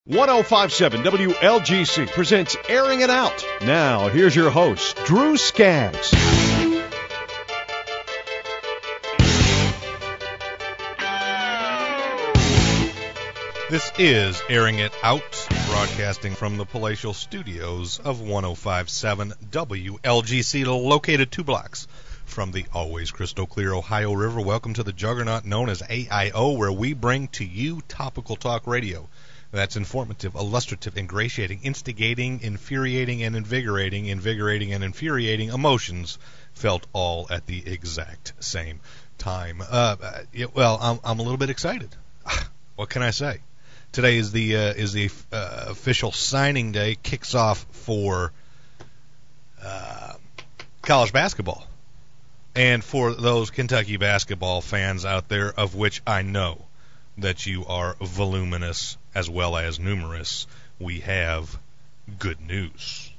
1057 WLGC presents Airing It Out. Now, here's your host, Drew Skaggs. This is Airing It Out, broadcasting from the palatial studios of 1057 WLGC, located 2 blocks from the always crystal clear Ohio River. Welcome to the juggernaut known as AIO, where we bring to you topical talk radio. That's informative, illustrative, ingratiating, instigating, infuriating, and invigorating and infuriating emotions felt all at the exact same time. I'm a little bit excited. What can I say? Today is the official signing day. Kicks off for college basketball, and for those Kentucky basketball fans out there, of which I know that you are voluminous as well as numerous, we have good news.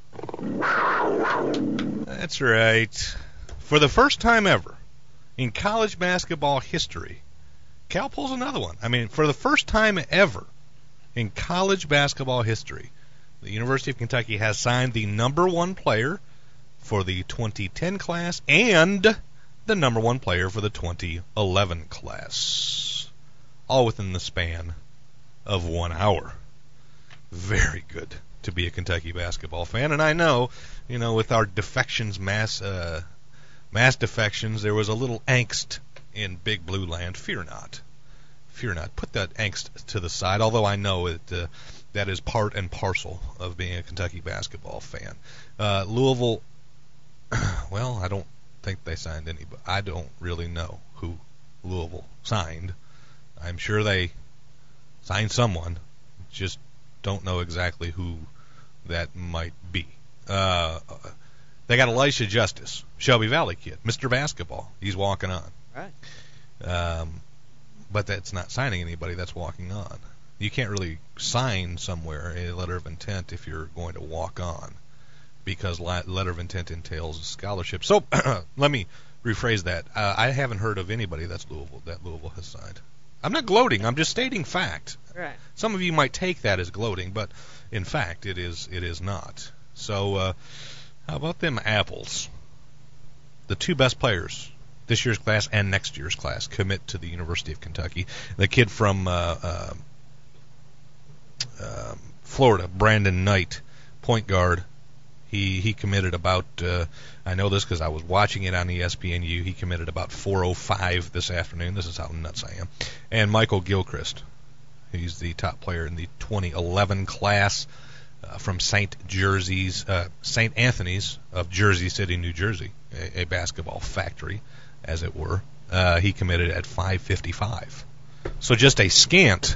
That's right. For the first time ever in college basketball history, Cal pulls another one. I mean, for the first time ever in college basketball history, the University of Kentucky has signed the number 1 player for the 2010 class and the number 1 player for the 2011 class. All within the span of 1 hour. Very good to be a Kentucky basketball fan. And I know, with our defections, mass defections, there was a little angst in Big Blue Land. Fear not. Fear not. Put that angst to the side, although I know that is part and parcel of being a Kentucky basketball fan. Louisville, well, I don't think they signed anybody. I don't really know who Louisville signed. I'm sure they signed someone, just don't know exactly who that might be. They got Elisha Justice, Shelby Valley kid, Mr. Basketball. He's walking on. Right. But that's not signing anybody, that's walking on. You can't really sign somewhere a letter of intent if you're going to walk on, because letter of intent entails a scholarship. So let me rephrase that. I haven't heard of anybody that Louisville has signed. I'm not gloating. I'm just stating fact. Right. Some of you might take that as gloating, but in fact, it is not. So, how about them apples? The 2 best players this year's class and next year's class commit to the University of Kentucky. The kid from Florida, Brandon Knight, point guard. He committed about, I know this because I was watching it on ESPNU, he committed about 4:05 this afternoon. This is how nuts I am. And Michael Gilchrist, he's the top player in the 2011 class from St. Anthony's of Jersey City, New Jersey, a basketball factory, as it were. He committed at 5:55. So just a scant,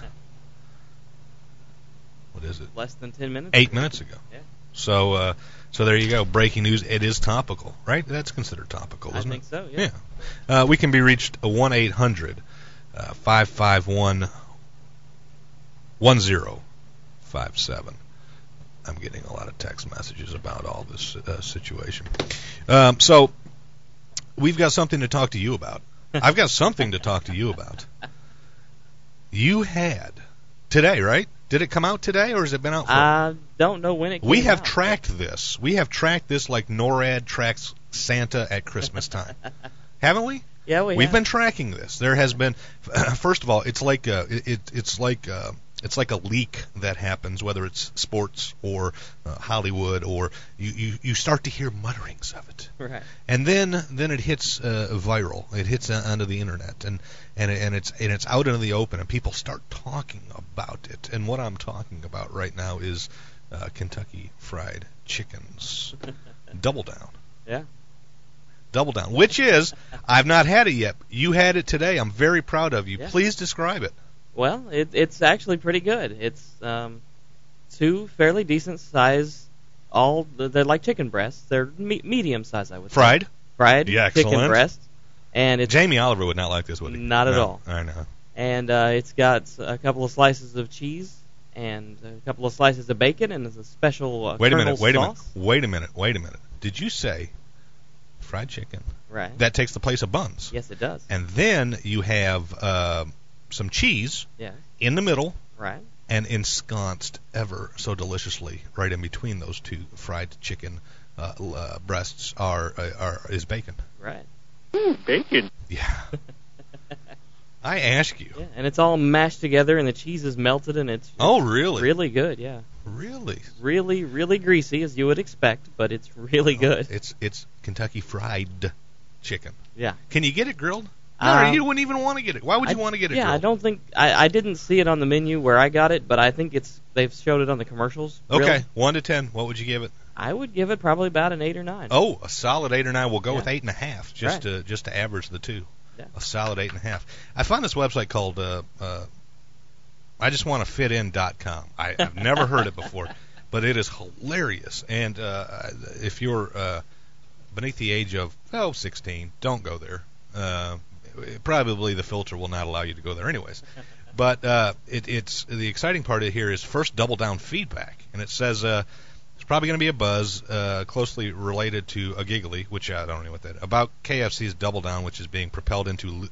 what is it? Less than 10 minutes? 8 minutes ago. Yeah. So there you go. Breaking news. It is topical, right? That's considered topical, isn't it? I think so, yeah. Yeah. We can be reached 1-800-551-1057. I'm getting a lot of text messages about all this situation. So we've got something to talk to you about. I've got something to talk to you about. You had today, right? Did it come out today, or has it been out for? I don't know when it came out. We have tracked this. We have tracked this like NORAD tracks Santa at Christmas time. Haven't we? Yeah, We've been tracking this. There has been, first of all, it's like it's like a leak that happens, whether it's sports or Hollywood, or you start to hear mutterings of it. Right. And then it hits viral. It hits onto the internet, and it's out into the open, and people start talking about it. And what I'm talking about right now is Kentucky Fried Chicken's Double Down. Yeah. Double Down, which is, I've not had it yet. You had it today. I'm very proud of you. Yeah. Please describe it. Well, it's actually pretty good. It's 2 fairly decent size. They're like chicken breasts. They're medium size, I would say. Fried Yeah, chicken excellent. breast. And it's Jamie Oliver would not like this, would he? Not at all. I know. And it's got a couple of slices of cheese and a couple of slices of bacon, and there's a special Wait a sauce. minute. Did you say fried chicken? Right. That takes the place of buns. Yes, it does. And then you have some cheese Yeah. in the middle, Right. and ensconced ever so deliciously right in between those two fried chicken breasts is bacon. Right. Bacon. Yeah. I ask you. Yeah, and it's all mashed together, and the cheese is melted, and it's really? Really good, yeah. Really? Really, really greasy, as you would expect, but it's really good. It's Kentucky Fried Chicken. Yeah. Can you get it grilled? No, you wouldn't even want to get it. Why would you want to get it grilled? Yeah, I don't think I didn't see it on the menu where I got it, but I think they've showed it on the commercials. Okay, grilled. 1 to 10, what would you give it? I would give it probably about an 8 or 9. Oh, a solid 8 or 9. We'll go with 8.5, just to average the two. Yeah. A solid 8.5. I found this website called IJustWantToFitIn.com. I've never heard it before, but it is hilarious. And if you're beneath the age of 16, don't go there. Probably the filter will not allow you to go there anyways. But it's the exciting part of here is first double down feedback, and it says it's probably going to be a buzz closely related to a giggly, which I don't know what that about KFC's Double Down, which is being propelled into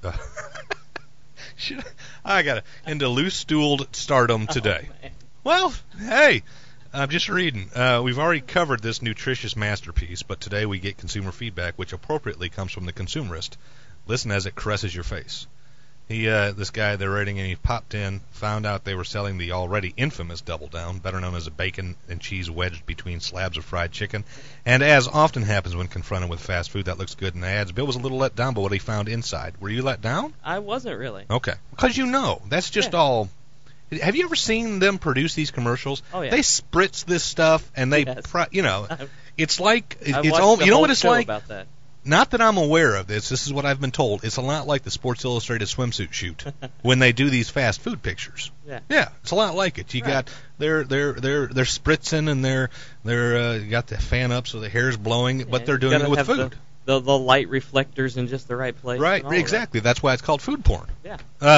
into loose-stooled stardom today. Well, hey, I'm just reading. We've already covered this nutritious masterpiece, but today we get consumer feedback, which appropriately comes from the consumerist. Listen as it caresses your face. This guy they're rating, and he popped in, found out they were selling the already infamous Double Down, better known as a bacon and cheese wedged between slabs of fried chicken. And as often happens when confronted with fast food that looks good in the ads, Bill was a little let down by what he found inside. Were you let down? I wasn't really. Okay. Because that's just all. Have you ever seen them produce these commercials? Oh, yeah. They spritz this stuff, and they, it's like, you know what it's like? About that. Not that I'm aware of this. This is what I've been told. It's a lot like the Sports Illustrated swimsuit shoot when they do these fast food pictures. Yeah, it's a lot like it. You got they're spritzing and they're got the fan up so the hair's blowing, but they're doing it with food. The light reflectors in just the right place. Right, exactly. That's why it's called food porn. Yeah.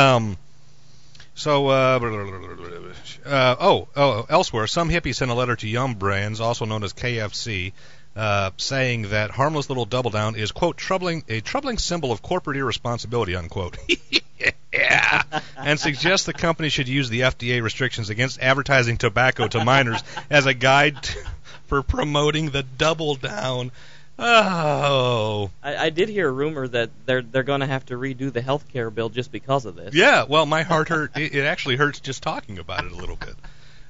Elsewhere, some hippie sent a letter to Yum Brands, also known as KFC, saying that harmless little Double Down is, quote, a troubling symbol of corporate irresponsibility, unquote. Yeah. And suggests the company should use the FDA restrictions against advertising tobacco to minors as a guide for promoting the Double Down. Oh. I did hear a rumor that they're going to have to redo the health care bill just because of this. Yeah, well, my heart hurt. It actually hurts just talking about it a little bit.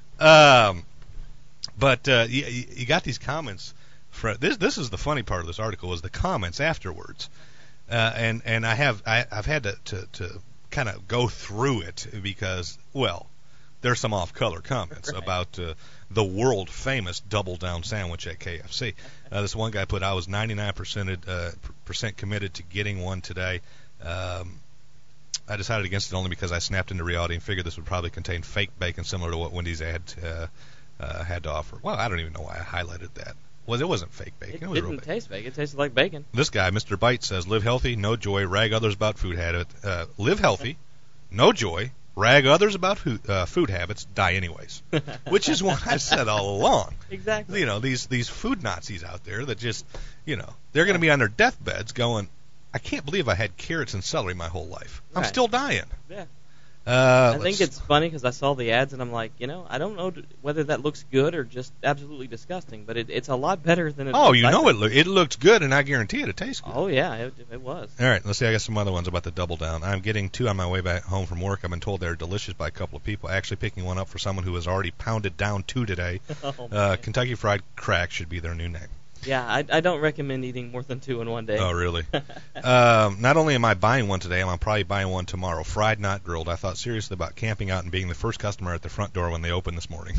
But you got these comments. This is the funny part of this article is the comments afterwards, and I've had to kind of go through it because there's some off-color comments about the world-famous Double Down sandwich at KFC. This one guy put, I was 99% committed to getting one today. I decided against it only because I snapped into reality and figured this would probably contain fake bacon similar to what Wendy's had to offer. Well, I don't even know why I highlighted that. Well, it wasn't fake bacon. It was real bacon. Taste bacon. It tasted like bacon. This guy, Mr. Bite, says, live healthy, no joy, rag others about food habits. Live healthy, no joy, rag others about food habits, die anyways. Which is what I've said all along. Exactly. These food Nazis out there that just, they're going to be on their deathbeds going, I can't believe I had carrots and celery my whole life. I'm still dying. Yeah. I think it's funny because I saw the ads and I'm like, I don't know whether that looks good or just absolutely disgusting, but it's a lot better than it. Oh, it looked good, and I guarantee it tastes good. Oh yeah, it was. All right, let's see. I got some other ones about the Double Down. I'm getting two on my way back home from work. I've been told they're delicious by a couple of people. Actually, picking one up for someone who has already pounded down two today. Kentucky Fried Crack should be their new name. Yeah, I don't recommend eating more than 2 in one day. Oh, really? Not only am I buying one today, I'm probably buying one tomorrow. Fried, not grilled. I thought seriously about camping out and being the first customer at the front door when they opened this morning.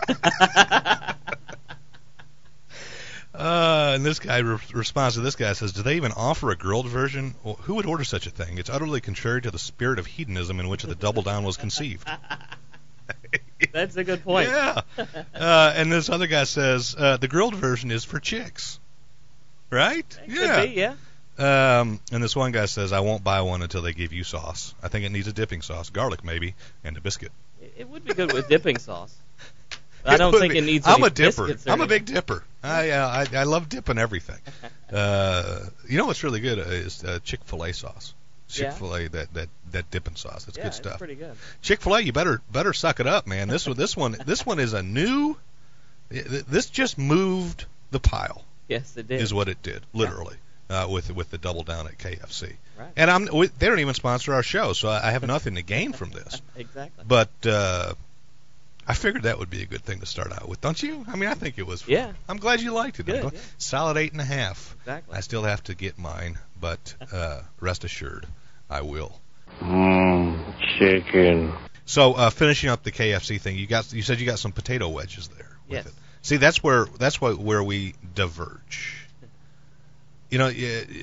And this guy responds to this guy, says, do they even offer a grilled version? Well, who would order such a thing? It's utterly contrary to the spirit of hedonism in which the Double Down was conceived. That's a good point. Yeah. And this other guy says, the grilled version is for chicks. Right? It could be, yeah. And this one guy says, I won't buy one until they give you sauce. I think it needs a dipping sauce, garlic maybe, and a biscuit. It would be good with dipping sauce. I don't think it needs I'm a dipper. biscuits. I'm a big dipper. I love dipping everything. You know what's really good is Chick-fil-A sauce. Chick-fil-A, that dipping sauce. That's good stuff. It's pretty good. Chick-fil-A, you better suck it up, man. This one is a new. This just moved the pile. Yes, it did. Is what it did, literally, with the double down at KFC. Right. And they don't even sponsor our show, so I have nothing to gain from this. Exactly. But I figured that would be a good thing to start out with, don't you? I mean, I think it was fun. Yeah. I'm glad you liked it. Good, Solid 8.5. Exactly. I still have to get mine, but rest assured, I will. Chicken. So finishing up the KFC thing, you said you got some potato wedges there. Yes. It. See, that's where we diverge. You know,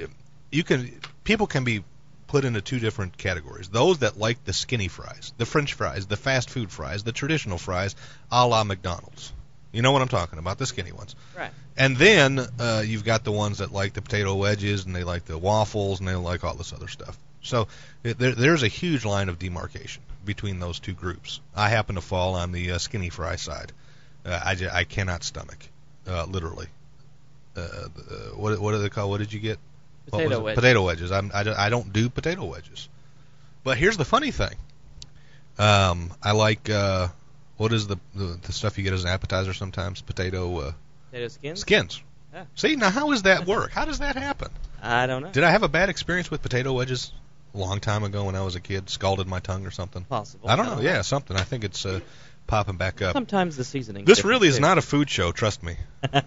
people can be put into two different categories. Those that like the skinny fries, the French fries, the fast food fries, the traditional fries, a la McDonald's. You know what I'm talking about, the skinny ones. Right. And then you've got the ones that like the potato wedges, and they like the waffles, and they like all this other stuff. So there's a huge line of demarcation between those two groups. I happen to fall on the skinny fry side. I cannot stomach, literally. What do they call? What did you get? Potato wedges. Potato wedges. I don't do potato wedges. But here's the funny thing. I like what is the stuff you get as an appetizer sometimes? Potato skins. Skins. Yeah. See, now how does that work? How does that happen? I don't know. Did I have a bad experience with potato wedges a long time ago when I was a kid? Scalded my tongue or something? Possible. I don't know. Yeah, something. I think it's popping back up. Sometimes the seasoning. This really is not a food show, trust me.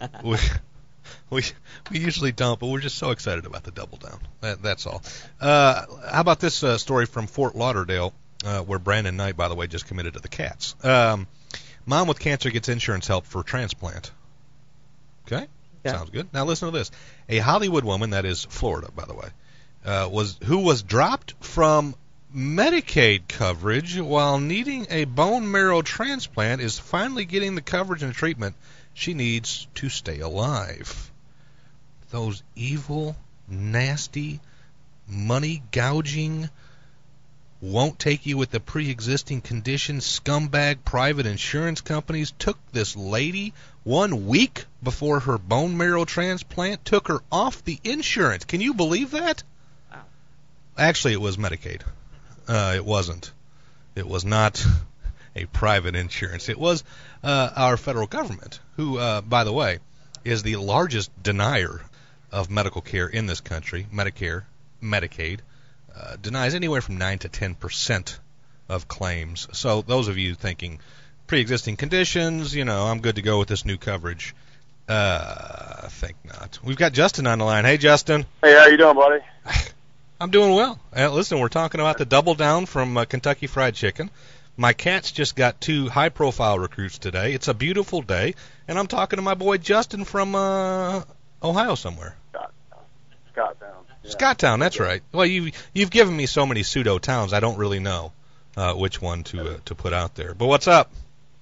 We usually don't, but we're just so excited about the Double Down. That's all. How about this story from Fort Lauderdale, where Brandon Knight, by the way, just committed to the Cats. Mom with cancer gets insurance help for transplant. Okay? Sounds good. Now listen to this. A Hollywood woman, that is Florida, by the way, who was dropped from Medicaid coverage while needing a bone marrow transplant is finally getting the coverage and treatment she needs to stay alive. Those evil, nasty, money-gouging, won't take you with the pre-existing condition scumbag private insurance companies took this lady 1 week before her bone marrow transplant, took her off the insurance. Can you believe that? Wow. Actually, it was Medicaid. It wasn't. It was not a private insurance. It was our federal government, who, by the way, is the largest denier of medical care in this country. Medicare, Medicaid, denies anywhere from 9 to 10% of claims. So those of you thinking pre-existing conditions, I'm good to go with this new coverage, think not. We've got Justin on the line. Hey, Justin. Hey, how you doing, buddy? I'm doing well. Listen, we're talking about the Double Down from Kentucky Fried Chicken. My Cats just got 2 high-profile recruits today. It's a beautiful day, and I'm talking to my boy Justin from Ohio somewhere. Scotttown. Yeah. Scotttown, that's right. Well, you've given me so many pseudo towns, I don't really know which one to put out there. But what's up?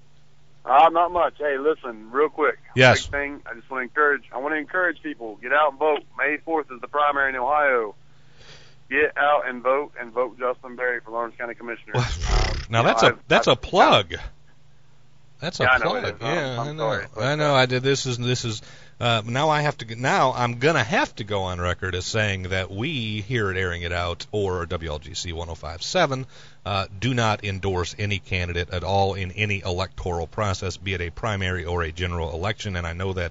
Not much. Hey, listen, real quick. Yes. Big thing. I want to encourage people. Get out and vote. May 4th is the primary in Ohio. Get out and vote Justin Berry for Lawrence County Commissioner. Now that's a plug. That's a plug. I know. Sorry, I know. I did. This is. Now I have to. Now I'm gonna have to go on record as saying that we here at Airing It Out or WLGC 105.7 do not endorse any candidate at all in any electoral process, be it a primary or a general election. And I know that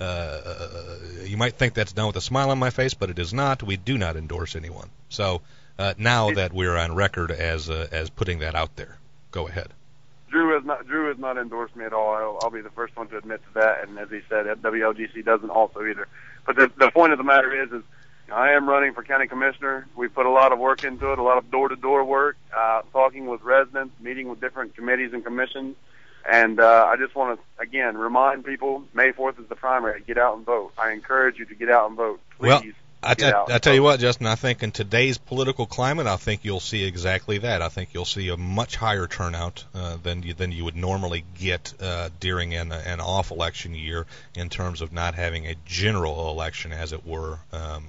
you might think that's done with a smile on my face, but it is not. We do not endorse anyone. So now that we're on record as putting that out there, go ahead. Drew has not endorsed me at all. I'll be the first one to admit to that. And as he said, WLGC doesn't also either. But the point of the matter is I am running for county commissioner. We put a lot of work into it, a lot of door-to-door work, talking with residents, meeting with different committees and commissions. And I just want to, again, remind people, May 4th is the primary. Get out and vote. I encourage you to get out and vote. Please. Well, I tell you what, Justin, I think in today's political climate, I think you'll see exactly that. I think you'll see a much higher turnout than you would normally get during an off-election year in terms of not having a general election, as it were,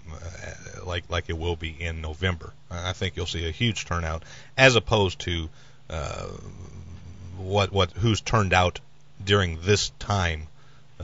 like it will be in November. I think you'll see a huge turnout as opposed to who's turned out during this time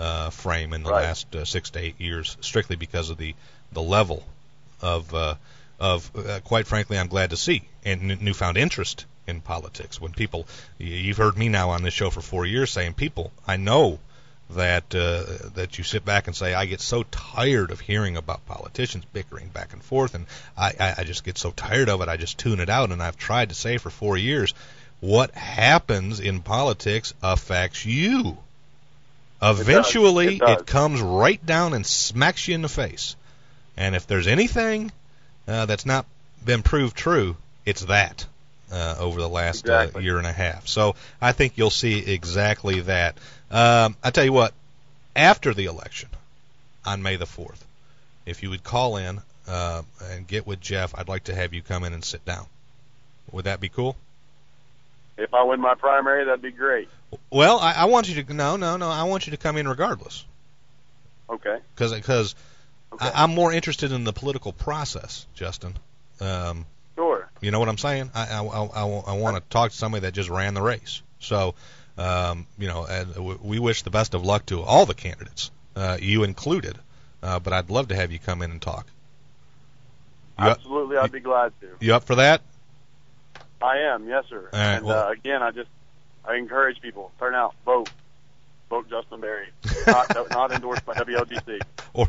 frame in the last 6 to 8 years, strictly because of the level of of, quite frankly, I'm glad to see, and newfound interest in politics. When people, you've heard me now on this show for 4 years saying, people, I know that you sit back and say, I get so tired of hearing about politicians bickering back and forth, and I just get so tired of it, I just tune it out. And I've tried to say for 4 years, what happens in politics affects you. Eventually, it comes right down and smacks you in the face. And if there's anything that's not been proved true, it's that over the last year and a half. So I think you'll see exactly that. I tell you what, after the election on May the 4th, if you would call in and get with Jeff, I'd like to have you come in and sit down. Would that be cool? If I win my primary, that'd be great. Well, I want you to no. I want you to come in regardless. Okay. Because I'm more interested in the political process, Justin. Sure. You know what I'm saying? I want to talk to somebody that just ran the race. So, we wish the best of luck to all the candidates, you included. But I'd love to have you come in and talk. Absolutely, I'd be glad to. You up for that? I am, yes, sir. All right, and again, I encourage people, turn out, vote Justin Berry. Not endorsed by WLGC.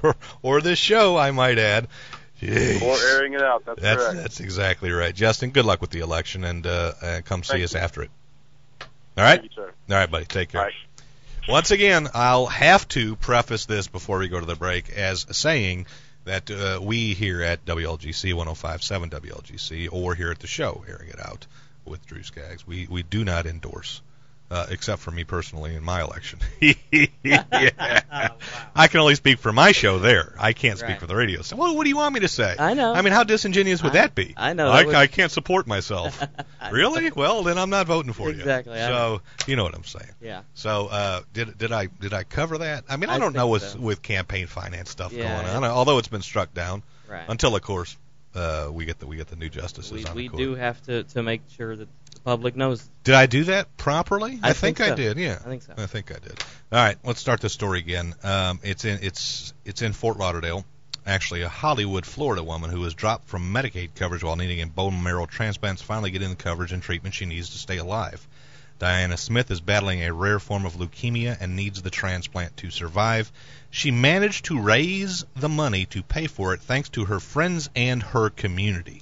Or this show, I might add. Jeez. Or airing it out. That's correct. That's exactly right, Justin. Good luck with the election, and come see us after it. All right. Thank you, sir. All right, buddy. Take care. All right. Once again, I'll have to preface this before we go to the break as saying that we here at WLGC 105.7 WLGC, or here at the show, airing it out with Drew Skaggs, we do not endorse, except for me personally in my election. Yeah. Wow. I can only speak for my show there. I can't speak for the radio. So, well, what do you want me to say? I know. I mean, how disingenuous would that be? I know. I can't support myself. Really? Well, then I'm not voting for you. Exactly. So, you know what I'm saying. Yeah. So, did I cover that? I mean, I don't know with campaign finance stuff going on, although it's been struck down. Right. Until, of course, we get the new justices on the court. We do have to make sure that the public knows. Did I do that properly? I think so. I did. Yeah. I think so. I think I did. All right, let's start the story again. It's in Fort Lauderdale. Actually, a Hollywood, Florida woman who was dropped from Medicaid coverage while needing a bone marrow transplant is finally getting the coverage and treatment she needs to stay alive. Diana Smith is battling a rare form of leukemia and needs the transplant to survive. She managed to raise the money to pay for it thanks to her friends and her community.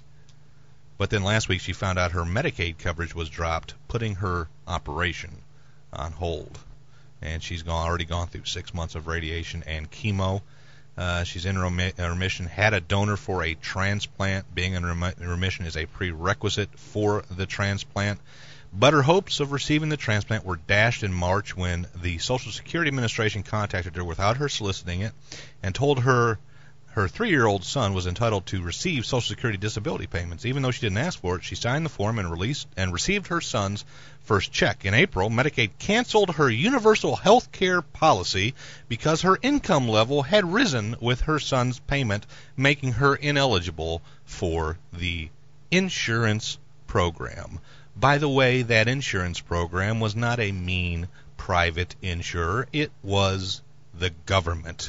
But then last week she found out her Medicaid coverage was dropped, putting her operation on hold. And she's already gone through 6 months of radiation and chemo. She's in remission, had a donor for a transplant. Being in remission is a prerequisite for the transplant. But her hopes of receiving the transplant were dashed in March when the Social Security Administration contacted her without her soliciting it and told her her 3-year-old son was entitled to receive Social Security disability payments. Even though she didn't ask for it, she signed the form and received her son's first check. In April, Medicaid canceled her universal health care policy because her income level had risen with her son's payment, making her ineligible for the insurance program. By the way, that insurance program was not a mean private insurer. It was the government,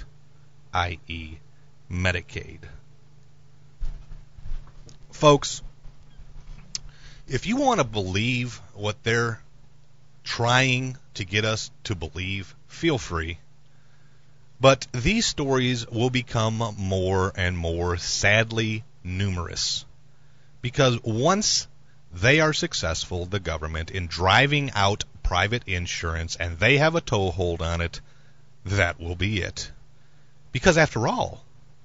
i.e., Medicaid. Folks, if you want to believe what they're trying to get us to believe, feel free. But these stories will become more and more sadly numerous. Because once they are successful, the government, in driving out private insurance, and they have a toehold on it, that will be it. Because after all,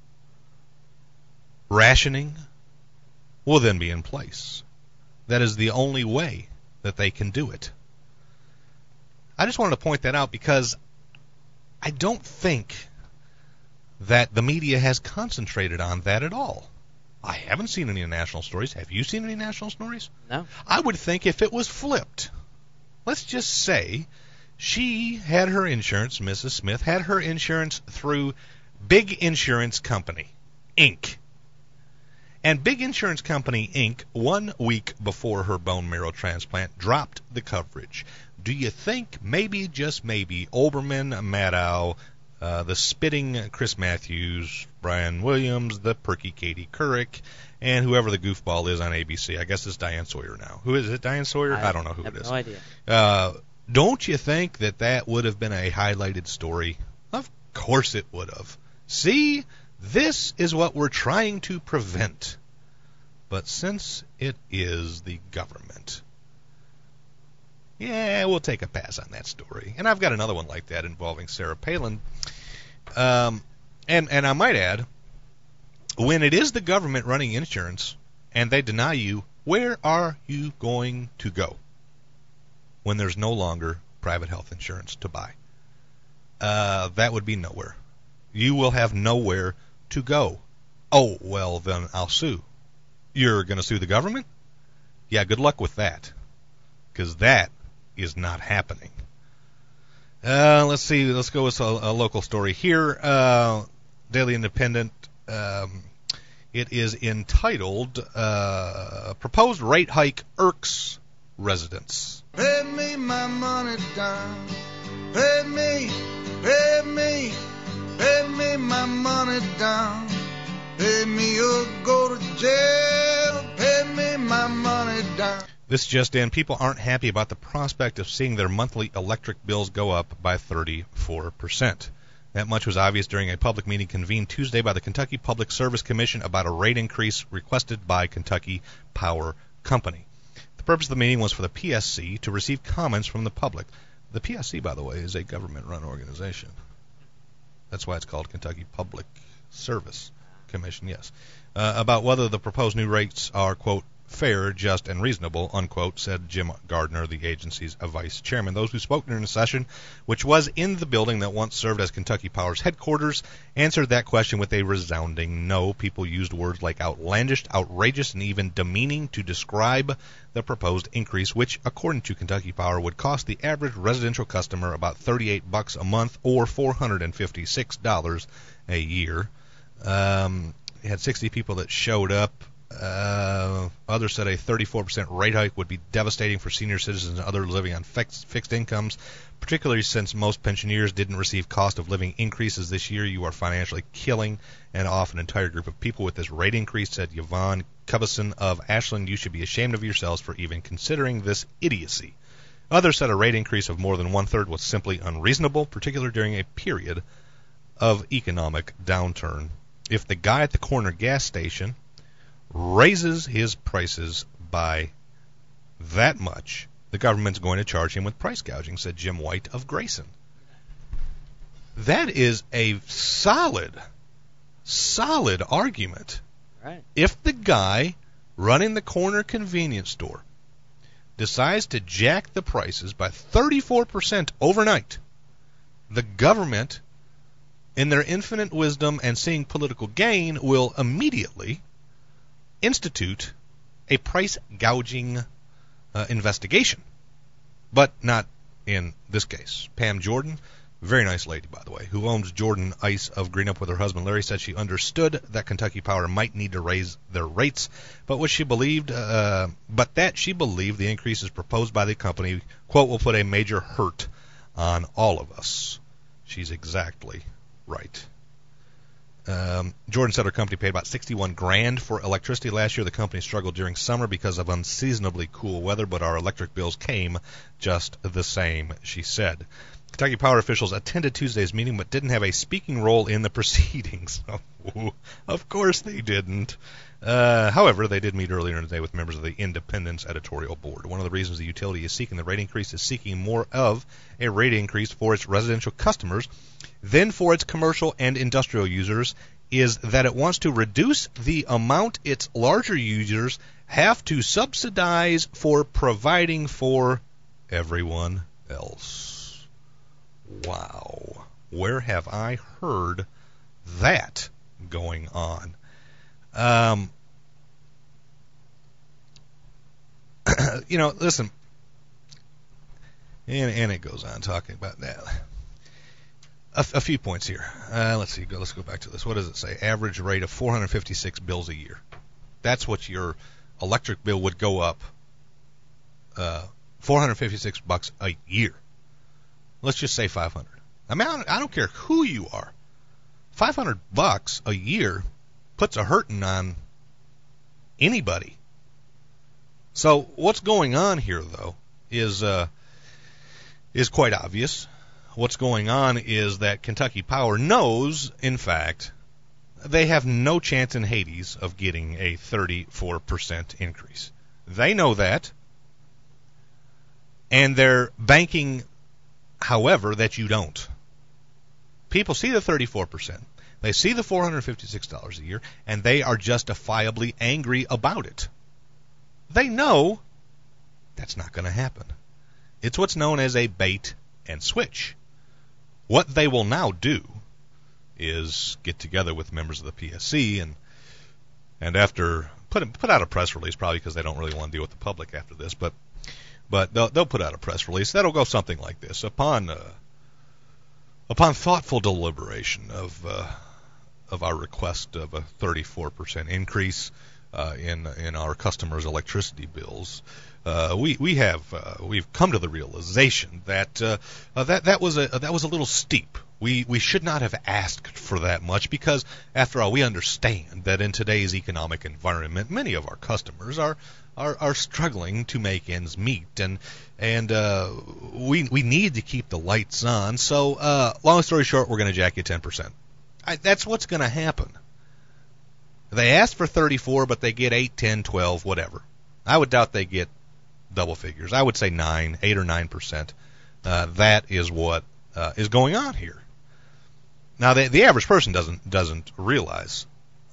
rationing will then be in place. That is the only way that they can do it. I just wanted to point that out because I don't think that the media has concentrated on that at all. I haven't seen any national stories. Have you seen any national stories? No. I would think if it was flipped, let's just say she had her insurance, Mrs. Smith, had her insurance through Big Insurance Company, Inc. And Big Insurance Company, Inc., 1 week before her bone marrow transplant, dropped the coverage. Do you think maybe, just maybe, Olbermann, Maddow, the spitting Chris Matthews, Brian Williams, the perky Katie Couric, and whoever the goofball is on ABC. I guess it's Diane Sawyer now. Who is it, Diane Sawyer? I don't know who it is. I have no idea. Don't you think that would have been a highlighted story? Of course it would have. See, this is what we're trying to prevent. But since it is the government, yeah, we'll take a pass on that story. And I've got another one like that involving Sarah Palin. And I might add, when it is the government running insurance and they deny you, where are you going to go when there's no longer private health insurance to buy? That would be nowhere. You will have nowhere to go. Oh, well, then I'll sue. You're going to sue the government? Yeah, good luck with that, because that is not happening. Let's see. Let's go with a local story here. Daily Independent. It is entitled Proposed Rate Hike Irks Residents. Pay me my money down. Pay me, pay me, pay me my money down. Pay me or go to jail. Pay me my money down. This just in, people aren't happy about the prospect of seeing their monthly electric bills go up by 34%. That much was obvious during a public meeting convened Tuesday by the Kentucky Public Service Commission about a rate increase requested by Kentucky Power Company. The purpose of the meeting was for the PSC to receive comments from the public. The PSC, by the way, is a government-run organization. That's why it's called Kentucky Public Service Commission, yes. About whether the proposed new rates are, quote, fair, just, and reasonable, unquote, said Jim Gardner, the agency's vice chairman. Those who spoke during the session, which was in the building that once served as Kentucky Power's headquarters, answered that question with a resounding no. People used words like outlandish, outrageous, and even demeaning to describe the proposed increase, which, according to Kentucky Power, would cost the average residential customer about $38 a month or $456 a year. You had 60 people that showed up. Others said a 34% rate hike would be devastating for senior citizens and others living on fixed incomes, particularly since most pensioners didn't receive cost of living increases this year. You are financially killing and off an entire group of people with this rate increase, said Yvonne Cubison of Ashland. You should be ashamed of yourselves for even considering this idiocy. Others said a rate increase of more than one-third was simply unreasonable, particularly during a period of economic downturn. If the guy at the corner gas station raises his prices by that much, the government's going to charge him with price gouging, said Jim White of Grayson. That is a solid argument. Right. If the guy running the corner convenience store decides to jack the prices by 34% overnight, the government, in their infinite wisdom and seeing political gain, will immediately institute a price gouging investigation. But not in this case. Pam Jordan, very nice lady, by the way, who owns Jordan Ice of Greenup with her husband Larry, said she understood that Kentucky Power might need to raise their rates, but that she believed the increases proposed by the company, quote, will put a major hurt on all of us. She's exactly right. Jordan said her company paid about $61,000 for electricity last year. The company struggled during summer because of unseasonably cool weather, but our electric bills came just the same, she said. Kentucky Power officials attended Tuesday's meeting but didn't have a speaking role in the proceedings. Of course they didn't. However, they did meet earlier in the day with members of the Independence editorial board. One of the reasons the utility is seeking the rate increase is seeking more of a rate increase for its residential customers than for its commercial and industrial users, is that it wants to reduce the amount its larger users have to subsidize for providing for everyone else. Wow. Where have I heard that going on? Listen, and it goes on talking about that. A few points here. Let's go back to this. What does it say? Average rate of 456 bills a year. That's what your electric bill would go up. $456 a year. Let's just say 500. I mean, I don't care who you are. $500 a year puts a hurting on anybody. So what's going on here, though, is quite obvious. What's going on is that Kentucky Power knows, in fact, they have no chance in Hades of getting a 34% increase. They know that, and they're banking, however, that you don't. People see the 34%. They see the $456 a year, and they are justifiably angry about it. They know that's not going to happen. It's what's known as a bait and switch. What they will now do is get together with members of the PSC and after put out a press release, probably because they don't really want to deal with the public after this, but they'll put out a press release that'll go something like this: upon thoughtful deliberation of our request of a 34% increase in our customers' electricity bills, we've come to the realization that that was a little steep. We should not have asked for that much, because after all, we understand that in today's economic environment, many of our customers are struggling to make ends meet, and we need to keep the lights on. So long story short, we're going to jack you 10%. That's what's going to happen. They asked for 34, but they get 8, 10, 12, whatever. I would doubt they get double figures. I would say 8 or 9%. That is what is going on here. Now, the average person doesn't realize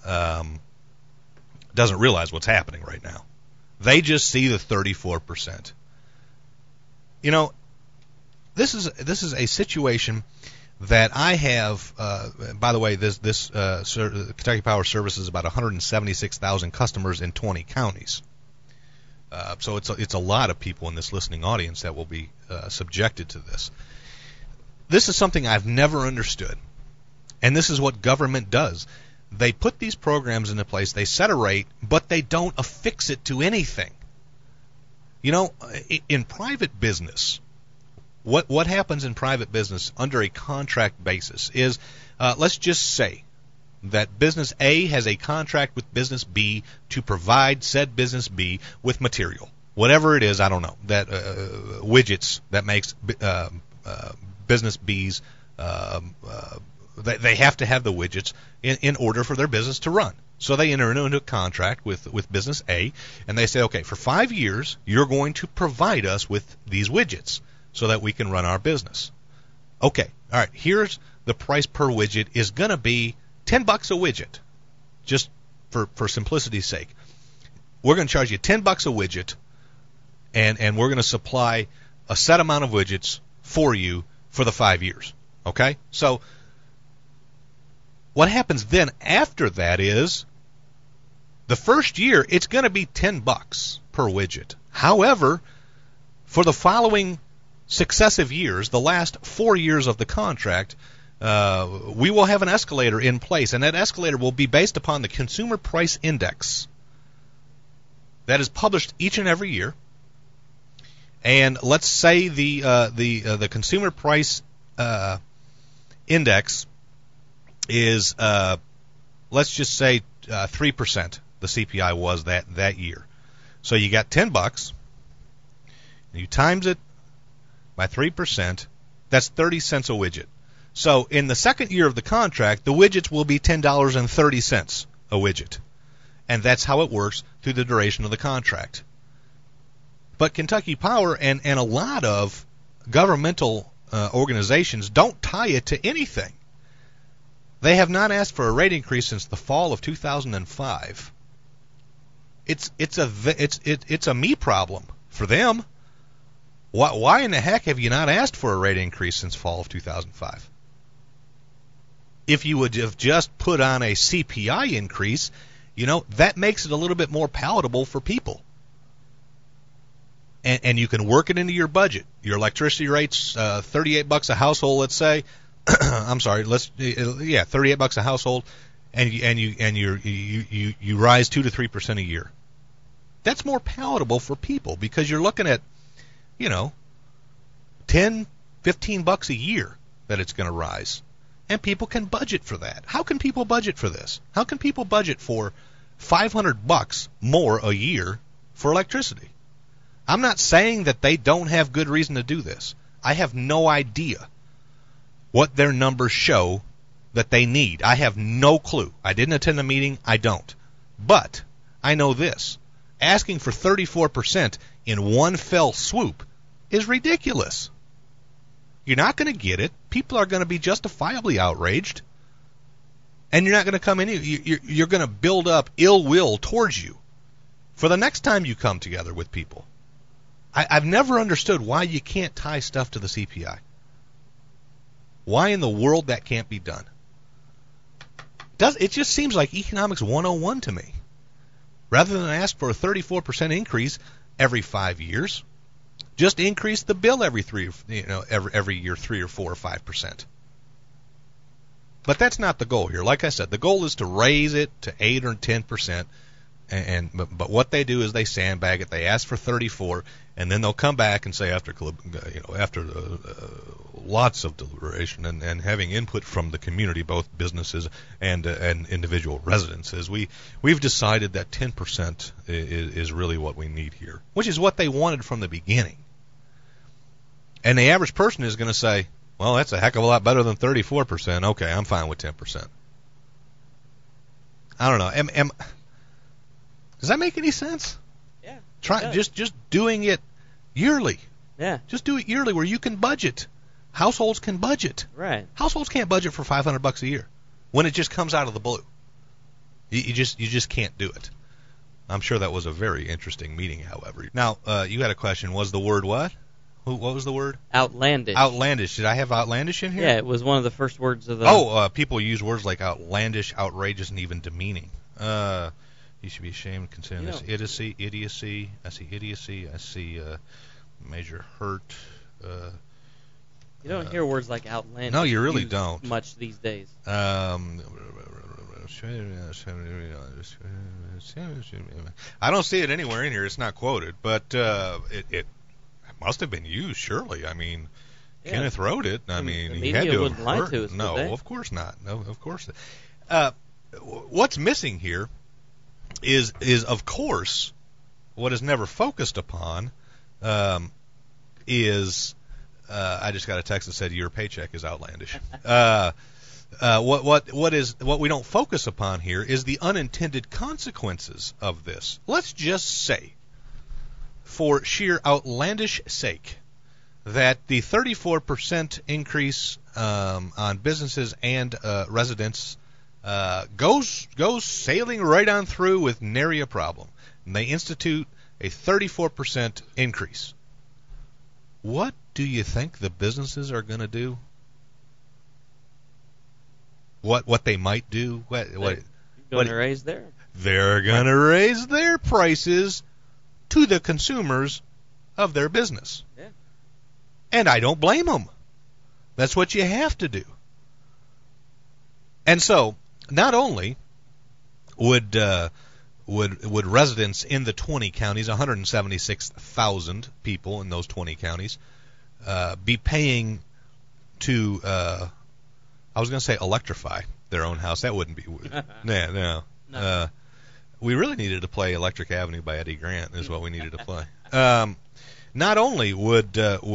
what's happening right now. They just see the 34%. You know, this is a situation that I have. By the way, this Kentucky Power services about 176,000 customers in 20 counties. So it's a lot of people in this listening audience that will be subjected to this. This is something I've never understood, and this is what government does. They put these programs into place, they set a rate, but they don't affix it to anything. You know, in private business, what happens in private business under a contract basis is, let's just say that business A has a contract with business B to provide said business B with material, whatever it is, I don't know, that widgets that makes business B's, they have to have the widgets in order for their business to run. So they enter into a contract with business A, and they say, okay, for 5 years, you're going to provide us with these widgets so that we can run our business. Okay, all right, here's the price per widget is going to be $10 a widget, just for simplicity's sake. We're going to charge you $10 a widget, and we're going to supply a set amount of widgets for you for the 5 years. Okay? So what happens then after that is the first year it's going to be $10 per widget. However, for the following successive years, the last 4 years of the contract, we will have an escalator in place, and that escalator will be based upon the Consumer Price Index that is published each and every year. And let's say the Consumer Price Index is, let's just say 3%. The CPI was that year. So you got $10, and you times it by 3%. That's 30 cents a widget. So in the second year of the contract, the widgets will be $10.30 a widget. And that's how it works through the duration of the contract. But Kentucky Power and a lot of governmental organizations don't tie it to anything. They have not asked for a rate increase since the fall of 2005. It's a me problem for them. Why in the heck have you not asked for a rate increase since fall of 2005? If you would have just put on a CPI increase, you know, that makes it a little bit more palatable for people. And you can work it into your budget. Your electricity rate's $38 a household, let's say. I'm sorry, $38 a household, and you rise 2 to 3% a year. That's more palatable for people because you're looking at, you know, $10, $15 a year that it's going to rise. And people can budget for that. How can people budget for this? How can people budget for $500 more a year for electricity. I'm not saying that they don't have good reason to do this. I have no idea what their numbers show that they need. I have no clue. I didn't attend the meeting. I don't. But I know this. Asking for 34% in one fell swoop is ridiculous. You're not going to get it. People are going to be justifiably outraged. And you're not going to come in. You're going to build up ill will towards you for the next time you come together with people. I've never understood why you can't tie stuff to the CPI. Why in the world that can't be done? It just seems like economics 101 to me. Rather than ask for a 34% increase every 5 years, just increase the bill every year 3 or 4 or 5%. But that's not the goal here. Like I said, the goal is to raise it to 8 or 10%. But what they do is they sandbag it. They ask for 34, and then they'll come back and say after lots of deliberation and having input from the community, both businesses and individual residences, we've decided that 10% is really what we need here, which is what they wanted from the beginning. And the average person is going to say, well, that's a heck of a lot better than 34%. Okay, I'm fine with 10%. I don't know. Does that make any sense? Yeah. Just doing it yearly. Yeah. Just do it yearly where you can budget. Households can budget. Right. Households can't budget for $500 a year when it just comes out of the blue. You just can't do it. I'm sure that was a very interesting meeting, however. Now, you had a question. Was the word what? What was the word? Outlandish. Outlandish. Did I have outlandish in here? Yeah, it was one of the first words of the... People use words like outlandish, outrageous, and even demeaning. You should be ashamed considering this idiocy. I see idiocy. I see major hurt. You don't hear words like outlandish. No, you really don't. Much these days. I don't see it anywhere in here. It's not quoted, but it must have been used, surely. I mean, yeah. Kenneth wrote it. I mean, he had to have heard it. No, of course not. No, of course not. What's missing here is of course what is never focused upon is I just got a text that said your paycheck is outlandish. What we don't focus upon here is the unintended consequences of this. Let's just say, for sheer outlandish sake, that the 34% increase on businesses and residents goes sailing right on through with nary a problem. And they institute a 34% increase. What do you think the businesses are going to do? What they might do? They're going to raise their. They're going to raise their prices to the consumers of their business. Yeah. And I don't blame them. That's what you have to do. And so, not only would residents in the 20 counties, 176,000 people in those 20 counties, be paying to, I was going to say electrify their own house. That wouldn't be, no. We really needed to play Electric Avenue by Eddie Grant is what we needed to play. Not only would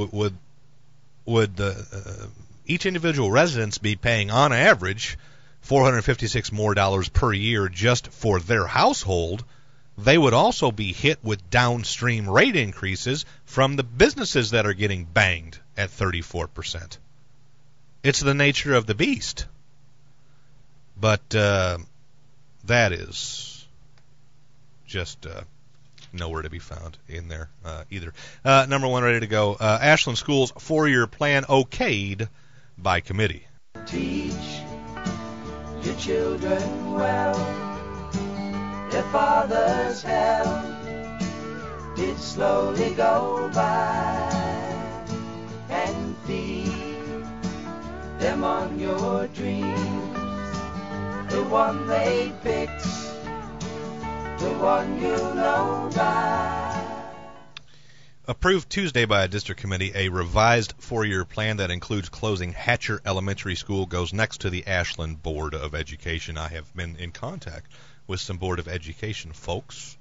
each individual residence be paying on average $456 more per year just for their household, they would also be hit with downstream rate increases from the businesses that are getting banged at 34%. It's the nature of the beast. But that is just nowhere to be found in there either. Number one, ready to go. Ashland Schools 4-year plan okayed by committee. Teach your children well. Their father's help did slowly go by, and feed them on your dreams. The one they picked, the one you know by. Approved Tuesday by a district committee, a revised 4-year plan that includes closing Hatcher Elementary School goes next to the Ashland Board of Education. I have been in contact with some Board of Education folks.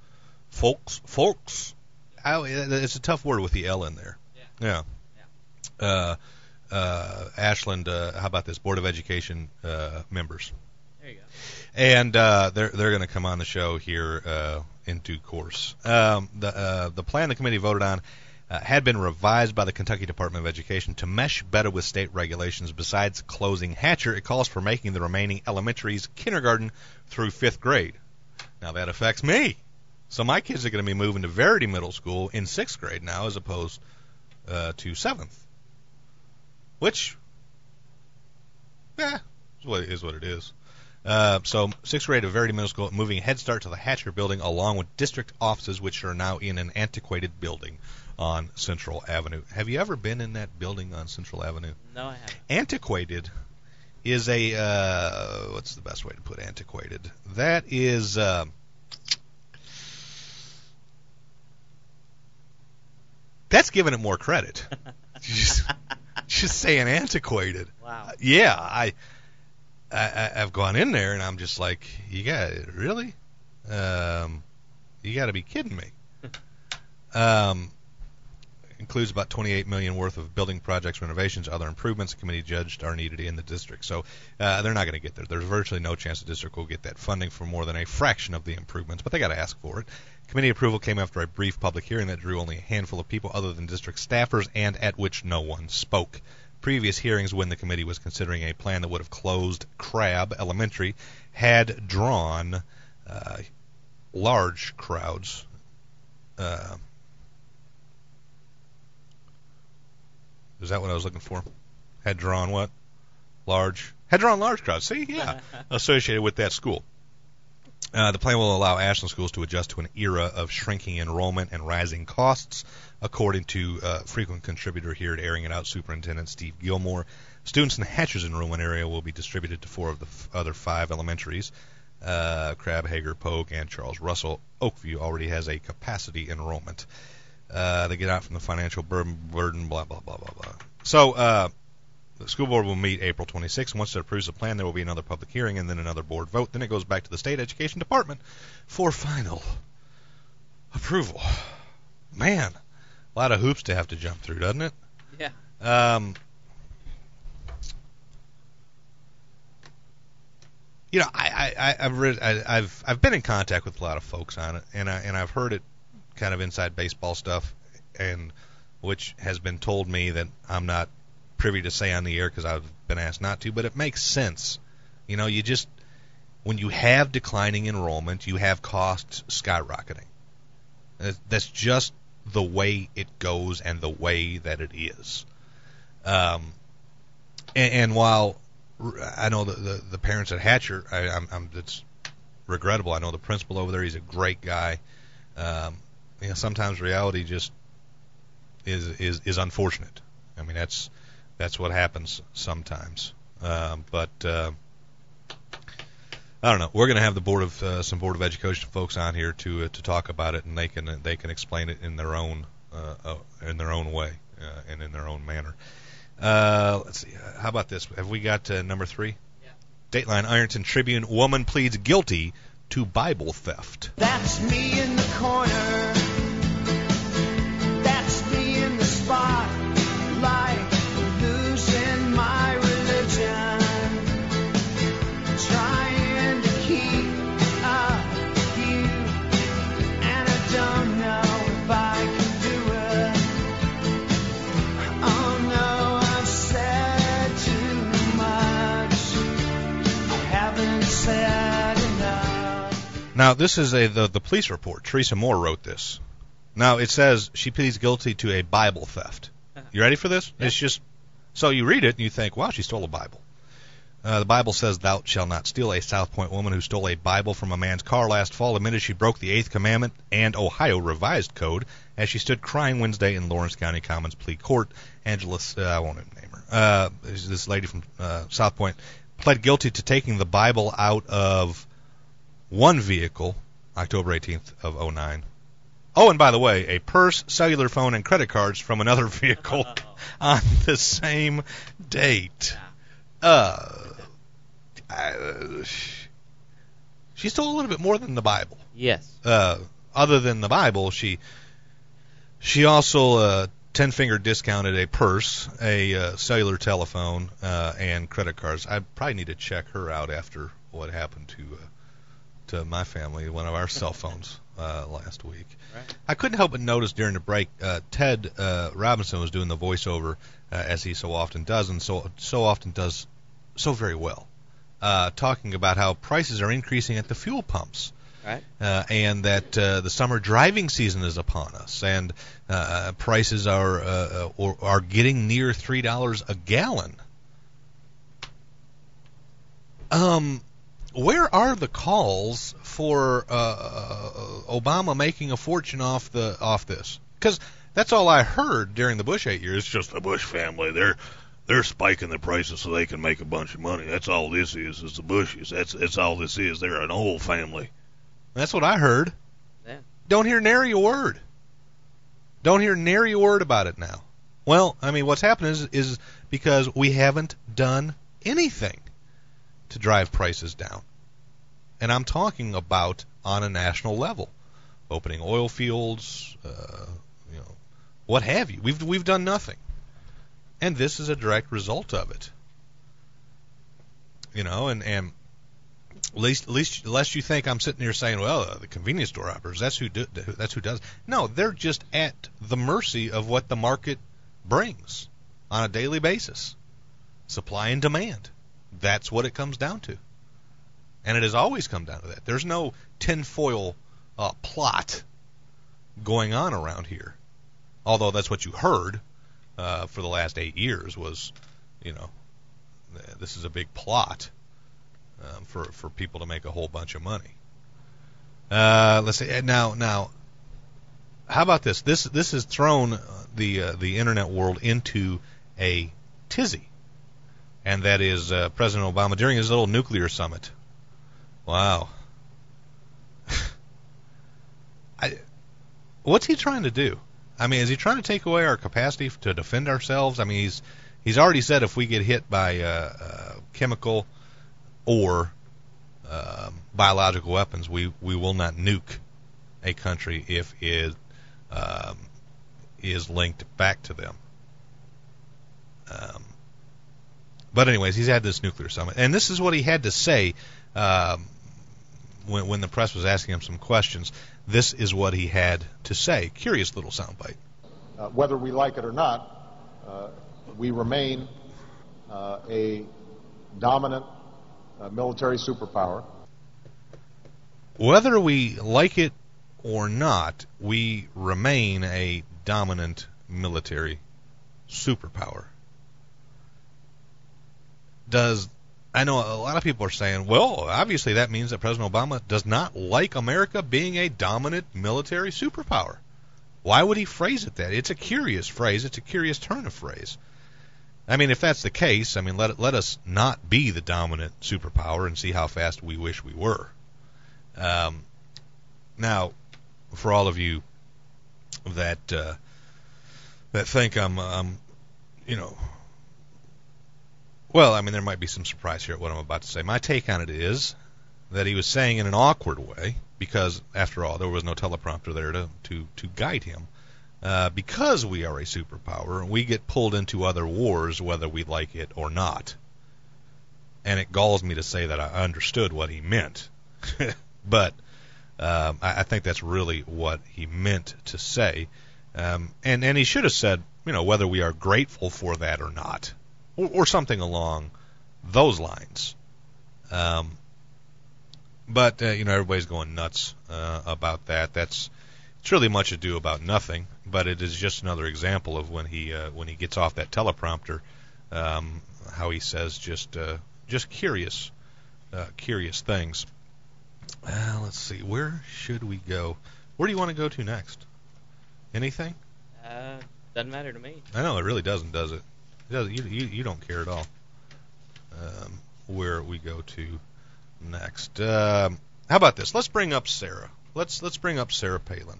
It's a tough word with the L in there. Yeah. Ashland, how about this? Board of Education members. There you go. And they're going to come on the show here in due course. The plan the committee voted on had been revised by the Kentucky Department of Education to mesh better with state regulations. Besides closing Hatcher, it calls for making the remaining elementaries kindergarten through 5th grade. Now that affects me. So my kids are going to be moving to Verity Middle School in 6th grade now as opposed to 7th. Which, is what it is. So 6th grade of Verity Middle School, moving Head Start to the Hatcher building along with district offices, which are now in an antiquated building on Central Avenue. Have you ever been in that building on Central Avenue? No, I haven't. Antiquated is a, what's the best way to put antiquated? That is, that's giving it more credit. just saying antiquated. Wow. Yeah, I've gone in there and I'm just like, you got really? You got to be kidding me. Includes about $28 million worth of building projects, renovations, other improvements the committee judged are needed in the district. So they're not going to get there. There's virtually no chance the district will get that funding for more than a fraction of the improvements, but they got to ask for it. Committee approval came after a brief public hearing that drew only a handful of people other than district staffers and at which no one spoke. Previous hearings when the committee was considering a plan that would have closed Crabb Elementary had drawn large crowds. Is that what I was looking for? Had drawn what? Had drawn large crowds. See, yeah, associated with that school. The plan will allow Ashland schools to adjust to an era of shrinking enrollment and rising costs, according to frequent contributor here at Airing It Out, Superintendent Steve Gilmore. Students in the Hatcher's enrollment area will be distributed to 4 of the other 5 elementaries. Crabb, Hager, Pogue, and Charles Russell. Oakview already has a capacity enrollment. They get out from the financial burden, blah, blah, blah, blah, blah. So the school board will meet April 26th. Once it approves the plan, there will be another public hearing and then another board vote. Then it goes back to the state education department for final approval. Man, a lot of hoops to have to jump through, doesn't it? Yeah. You know, I've been in contact with a lot of folks on it, and I've heard it kind of inside baseball stuff, and which has been told me that I'm not privy to say on the air because I've been asked not to, but it makes sense. You know, you just, when you have declining enrollment, you have costs skyrocketing. That's just the way it goes and the way that it is. And while I know the parents at Hatcher, it's regrettable. I know the principal over there; he's a great guy. You know, sometimes reality just is unfortunate. I mean, that's what happens sometimes. But I don't know. We're going to have the board of some Board of Education folks on here to talk about it, and they can explain it in their own way and in their own manner. Let's see. How about this? Have we got number 3? Yeah. Dateline: Ironton Tribune. Woman pleads guilty to Bible theft. That's me in the corner. That's me in the spotlight, losing my religion, trying to keep up with you, and I don't know if I can do it. Oh no, I've said too much. I haven't said enough. Now, this is the police report. Teresa Moore wrote this. Now, it says she pleads guilty to a Bible theft. You ready for this? Yeah. It's just, so you read it and you think, wow, she stole a Bible. The Bible says, "Thou shalt not steal." A South Point woman who stole a Bible from a man's car last fall admitted she broke the 8th Commandment and Ohio Revised Code as she stood crying Wednesday in Lawrence County Commons Plea Court. Angela, I won't even name her. This lady from South Point pled guilty to taking the Bible out of one vehicle, October 18th of 2009. Oh, and by the way, a purse, cellular phone, and credit cards from another vehicle on the same date. She stole a little bit more than the Bible. Yes. Other than the Bible, she also 10-finger discounted a purse, a cellular telephone, and credit cards. I probably need to check her out after what happened to my family, one of our cell phones last week. Right. I couldn't help but notice during the break, Ted Robinson was doing the voiceover, as he so often does, and so often does so very well, talking about how prices are increasing at the fuel pumps. Right. And that the summer driving season is upon us, and prices are getting near $3 a gallon. Where are the calls for Obama making a fortune off this? Because that's all I heard during the Bush 8 years. It's just the Bush family. They're spiking the prices so they can make a bunch of money. That's all this is the Bushes. That's all this is. They're an old family. That's what I heard. Yeah. Don't hear nary a word. Don't hear nary a word about it now. Well, I mean, what's happened is because we haven't done anything to drive prices down. And I'm talking about on a national level. Opening oil fields, what have you. We've done nothing. And this is a direct result of it. And lest you think I'm sitting here saying, well, the convenience store operators, that's who does. No, they're just at the mercy of what the market brings on a daily basis. Supply and demand. That's what it comes down to. And it has always come down to that. There's no tinfoil plot going on around here. Although that's what you heard for the last 8 years was, this is a big plot. For people to make a whole bunch of money. Let's see. Now, how about this? This has thrown the internet world into a tizzy, and that is President Obama during his little nuclear summit. Wow. What's he trying to do? I mean, is he trying to take away our capacity to defend ourselves? I mean, he's already said if we get hit by chemical or biological weapons, we will not nuke a country if it is linked back to them. But anyways, he's had this nuclear summit, and this is what he had to say when the press was asking him some questions. This is what he had to say. Curious little soundbite. Whether we like it or not, we remain a dominant military superpower. Whether we like it or not, we remain a dominant military superpower. I know a lot of people are saying, well, obviously that means that President Obama does not like America being a dominant military superpower. Why would he phrase it that? It's a curious phrase. It's a curious turn of phrase. I mean, if that's the case, I mean, let us not be the dominant superpower and see how fast we wish we were. Now, for all of you that think I'm well, I mean, there might be some surprise here at what I'm about to say. My take on it is that he was saying in an awkward way, because after all, there was no teleprompter there to guide him. Because we are a superpower, we get pulled into other wars whether we like it or not. And it galls me to say that I understood what he meant. But I think that's really what he meant to say. And he should have said, whether we are grateful for that or not, or something along those lines. But everybody's going nuts about that. It's really much ado about nothing, but it is just another example of when he gets off that teleprompter, how he says just curious things. Let's see, where should we go? Where do you want to go to next? Anything? Doesn't matter to me. I know it really doesn't, does it? It doesn't. You don't care at all. Where we go to next? How about this? Let's bring up Sarah. Let's bring up Sarah Palin.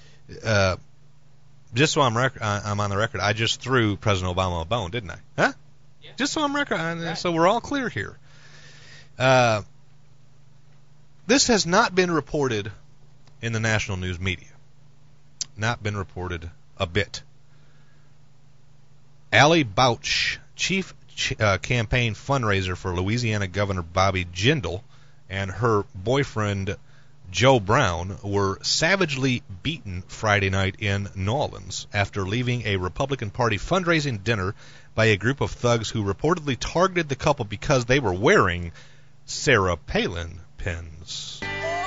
Just so I'm on the record, I just threw President Obama a bone, didn't I? Huh? Yeah. Just so I'm record, right. So we're all clear here. This has not been reported in the national news media. Not been reported a bit. Allie Bouch, chief campaign fundraiser for Louisiana Governor Bobby Jindal, and her boyfriend Joe Brown were savagely beaten Friday night in New Orleans after leaving a Republican Party fundraising dinner by a group of thugs who reportedly targeted the couple because they were wearing Sarah Palin pins.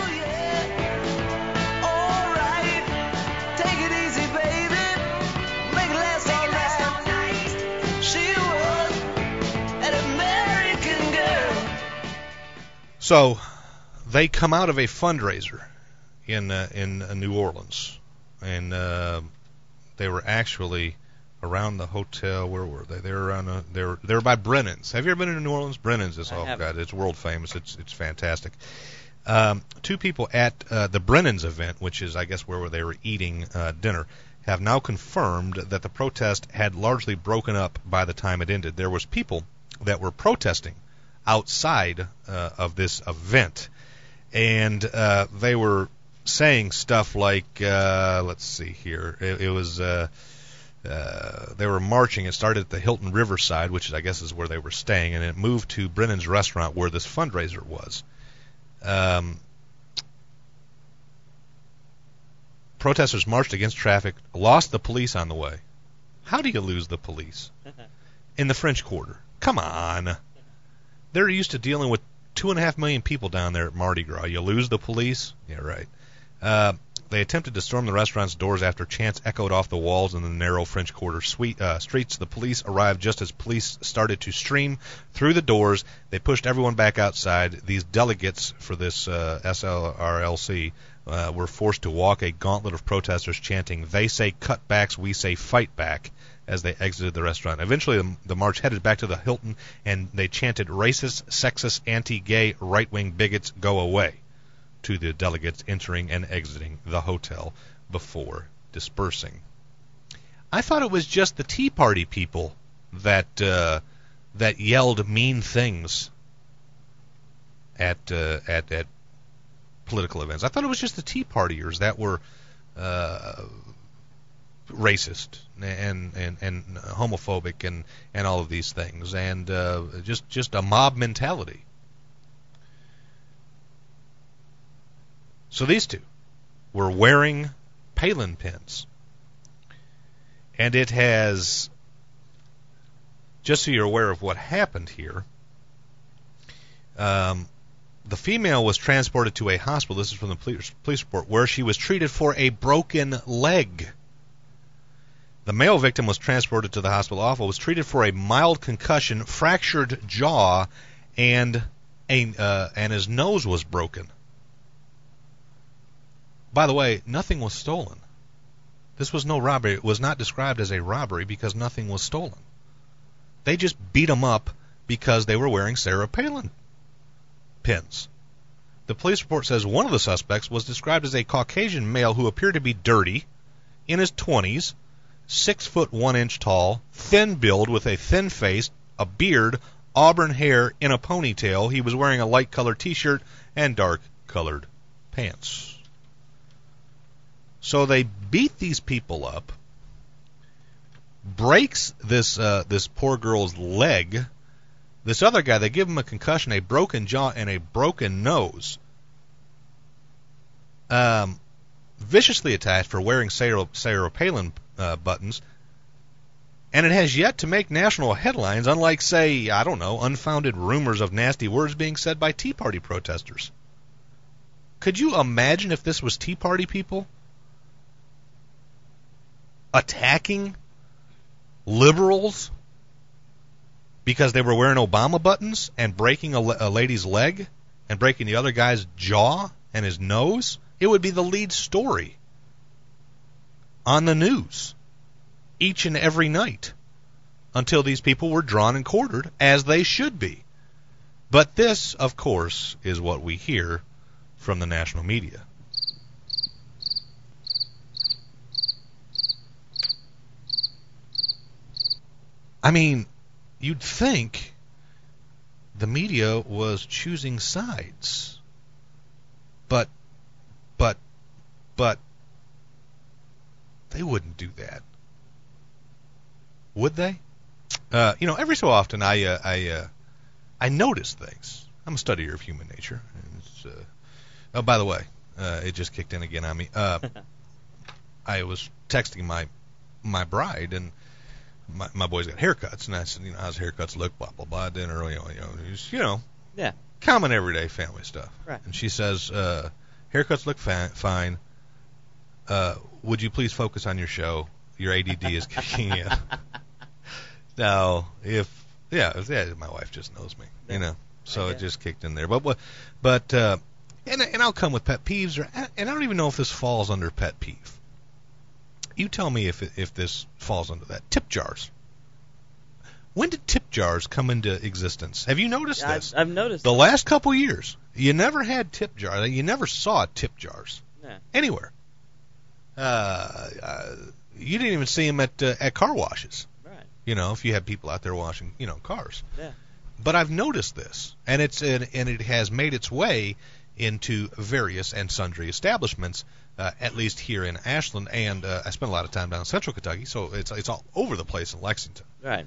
So they come out of a fundraiser in New Orleans, and they were actually around the hotel. Where were they? They were around. They were by Brennan's. Have you ever been to New Orleans? Brennan's is God, it's world famous. It's fantastic. Two people at the Brennan's event, which is I guess where they were eating dinner, have now confirmed that the protest had largely broken up by the time it ended. There was people that were protesting outside of this event, and they were saying stuff like, let's see here, it was they were marching. It started at the Hilton Riverside, which I guess is where they were staying, and it moved to Brennan's restaurant where this fundraiser was. Protesters marched against traffic, lost the police on the way. How do you lose the police? In the French Quarter. Come on. They're used to dealing with 2.5 million people down there at Mardi Gras. You lose the police? Yeah, right. They attempted to storm the restaurant's doors after chants echoed off the walls in the narrow French Quarter streets. The police arrived just as police started to stream through the doors. They pushed everyone back outside. These delegates for this SLRLC were forced to walk a gauntlet of protesters chanting, "They say cutbacks, we say fight back," as they exited the restaurant. Eventually, the march headed back to the Hilton, and they chanted, "Racist, sexist, anti-gay, right-wing bigots, go away," to the delegates entering and exiting the hotel before dispersing. I thought it was just the Tea Party people that yelled mean things at political events. I thought it was just the Tea Partiers that were racist and homophobic and all of these things, and just a mob mentality. So these two were wearing Palin pins, and it has, just so you're aware of what happened here, the female was transported to a hospital, this is from the police report, where she was treated for a broken leg. The male victim was transported to the hospital, was treated for a mild concussion, fractured jaw, and his nose was broken. By the way, nothing was stolen. This was no robbery. It was not described as a robbery because nothing was stolen. They just beat him up because they were wearing Sarah Palin pins. The police report says one of the suspects was described as a Caucasian male who appeared to be dirty, in his 20s, 6 foot 1 inch tall, thin build with a thin face, a beard, auburn hair in a ponytail. He was wearing a light colored t-shirt and dark colored pants. So they beat these people up, breaks this poor girl's leg. This other guy, they give him a concussion, a broken jaw, and a broken nose. Viciously attacked for wearing Sarah Palin buttons, and it has yet to make national headlines, unlike, say, I don't know, unfounded rumors of nasty words being said by Tea Party protesters. Could you imagine if this was Tea Party people attacking liberals because they were wearing Obama buttons and breaking a lady's leg and breaking the other guy's jaw and his nose? It would be the lead story on the news each and every night until these people were drawn and quartered, as they should be. But this, of course, is what we hear from the national media. I mean, you'd think the media was choosing sides But they wouldn't do that, would they? Every so often I notice things. I'm a studier of human nature. And oh, by the way, it just kicked in again on me. I was texting my bride, and my boys got haircuts, and I said, how's haircuts look, blah blah blah, dinner, Yeah. Common everyday family stuff. Right. And she says, haircuts look fine. Would you please focus on your show? Your ADD is kicking in. Now, my wife just knows me, so Okay. it just kicked in there. But and I'll come with pet peeves, and I don't even know if this falls under pet peeve. You tell me if this falls under that. Tip jars. When did tip jars come into existence? Have you noticed this? I've noticed The last couple years, you never had tip jars. You never saw tip jars anywhere. You didn't even see them at car washes. Right. If you had people out there washing, cars. Yeah. But I've noticed this, and it has made its way into various and sundry establishments, at least here in Ashland, and I spent a lot of time down in Central Kentucky, so it's all over the place in Lexington. Right.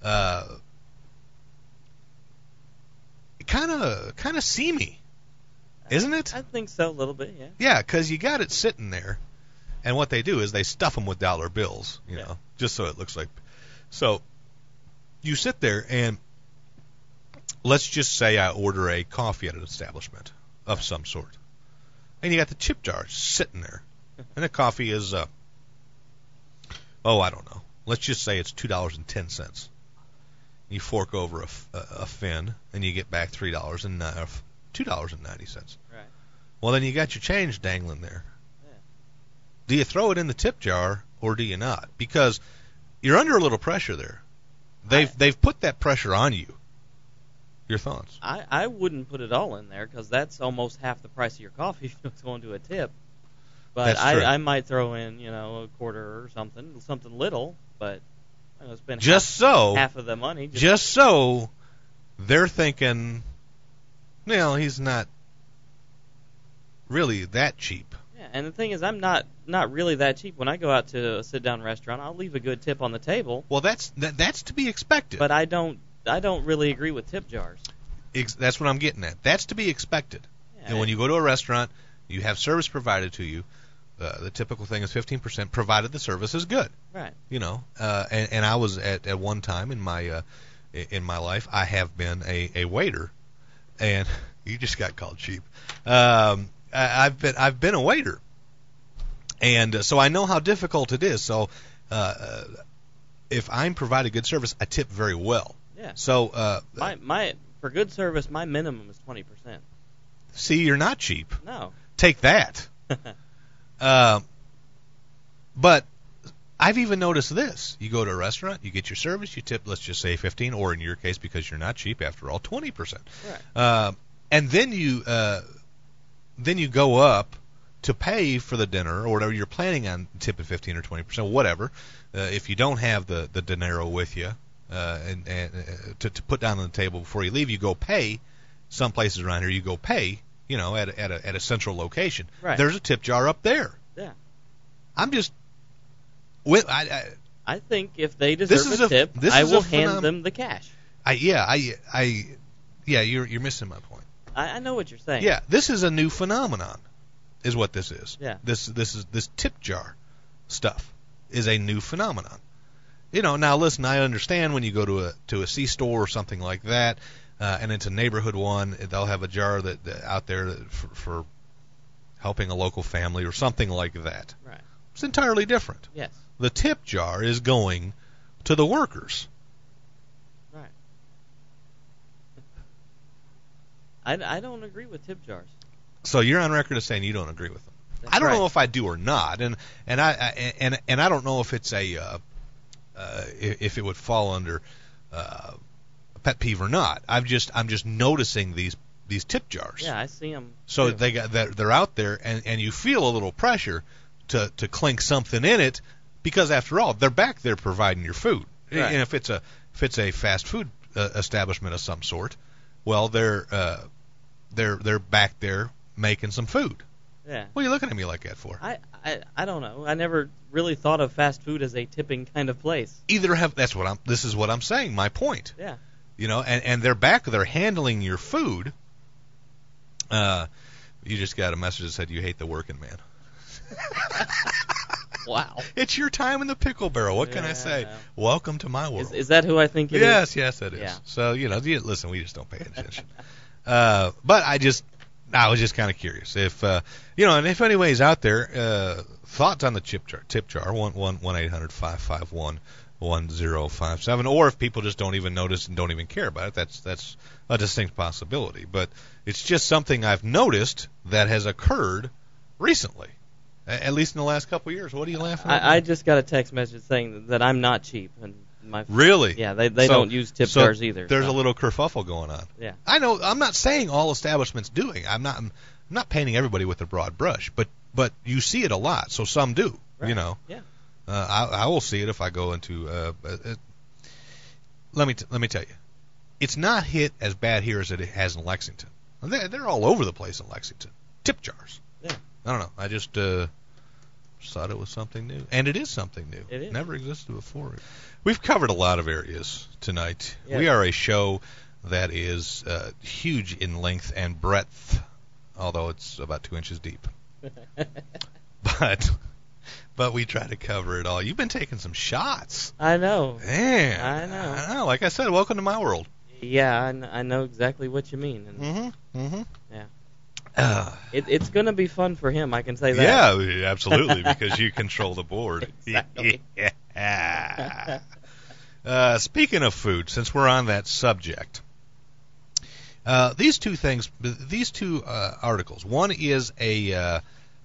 Kind of seamy, isn't it? I think so, a little bit, yeah. Yeah, because you got it sitting there, and what they do is they stuff them with dollar bills, just so it looks like. So you sit there, and let's just say I order a coffee at an establishment of some sort, and you got the tip jars sitting there, and the coffee is, I don't know. Let's just say it's $2.10. You fork over a fin, and you get back $2.90. Right. Well, then you got your change dangling there. Yeah. Do you throw it in the tip jar or do you not? Because you're under a little pressure there. They've put that pressure on you. Your thoughts? I wouldn't put it all in there because that's almost half the price of your coffee if it's going to a tip. But That's true. I might throw in, a quarter or something little, but spend half of the money. Just so they're thinking, he's not really that cheap. Yeah, and the thing is, I'm not really that cheap. When I go out to a sit-down restaurant, I'll leave a good tip on the table. Well, that's to be expected. But I don't really agree with tip jars. That's what I'm getting at. That's to be expected. Yeah. And when you go to a restaurant, you have service provided to you. The typical thing is 15%, provided the service is good. Right. And I was at one time in my life, I have been a waiter, and you just got called cheap. I've been a waiter, and so I know how difficult it is. So if I'm providing good service, I tip very well. Yeah. So my for good service, my minimum is 20%. See, you're not cheap. No. Take that. But I've even noticed this. You go to a restaurant, you get your service, you tip, let's just say 15, or in your case, because you're not cheap, after all, 20%. Right. And then you go up to pay for the dinner or whatever you're planning on tipping 15 or 20%, whatever. If you don't have the dinero with you and to put down on the table before you leave, you go pay. Some places around here, you go pay. At a central location. Right. There's a tip jar up there. Yeah. I'm just. I think if they deserve a tip, I will hand them the cash. You're missing my point. I know what you're saying. Yeah, this is a new phenomenon, is what this is. Yeah. This tip jar stuff is a new phenomenon. Now listen, I understand when you go to a C-store or something like that. And it's a neighborhood one, they'll have a jar that out there for helping a local family or something like that. Right. It's entirely different. Yes. The tip jar is going to the workers. Right. I don't agree with tip jars. So you're on record as saying you don't agree with them. That's I don't right. know if I do or not, and I don't know if it's if it would fall under pet peeve or not. I'm just noticing these tip jars. Yeah, I see them. So they're out there, and you feel a little pressure to clink something in it, because after all, they're back there providing your food. Right. And if it's a fast food establishment of some sort, well, they're back there making some food. Yeah. What are you looking at me like that for? I don't know. I never really thought of fast food as a tipping kind of place. This is what I'm saying, my point. Yeah. And they're back there handling your food. You just got a message that said you hate the working man. Wow. It's your time in the pickle barrel. What can I say? Welcome to my world. Is that who I think it is? is? Yes, it is. Yeah. So, listen, we just don't pay attention. But I was just kind of curious if, and if anybody's out there, thoughts on the tip jar, 1-800-551-1057, or if people just don't even notice and don't even care about it, that's a distinct possibility. But it's just something I've noticed that has occurred recently, at least in the last couple of years. What are you laughing at? I just got a text message saying that I'm not cheap. And really? Yeah, they don't use tip jars either. There's a little kerfuffle going on. Yeah. I know. I'm not saying all establishments doing. I'm not painting everybody with a broad brush, but you see it a lot. So some do. Right. Yeah. I will see it if I go into. Let me tell you, it's not hit as bad here as it has in Lexington. They're all over the place in Lexington. Tip jars. Yeah. I don't know. I just thought it was something new, and it is something new. It is. Never existed before. We've covered a lot of areas tonight. Yeah. We are a show that is huge in length and breadth, although it's about 2 inches deep. But we try to cover it all. You've been taking some shots. I know. Man. I know. Like I said, welcome to my world. Yeah, I know exactly what you mean. And Yeah. It's going to be fun for him, I can say that. Yeah, absolutely, because you control the board. Exactly. Yeah. Speaking of food, since we're on that subject, these two articles. One is an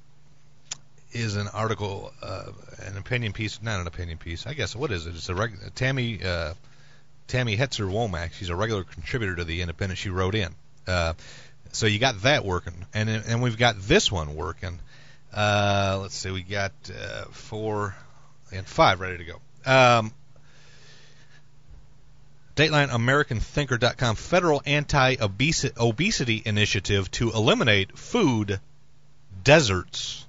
article, an opinion piece, not an opinion piece. I guess what is it? It's a Tammy Hetzer Womack. She's a regular contributor to the Independent. She wrote in. So you got that working, and we've got this one working. Let's see, we got 4 and 5 ready to go. Dateline, AmericanThinker.com, federal anti-obesity initiative to eliminate food deserts.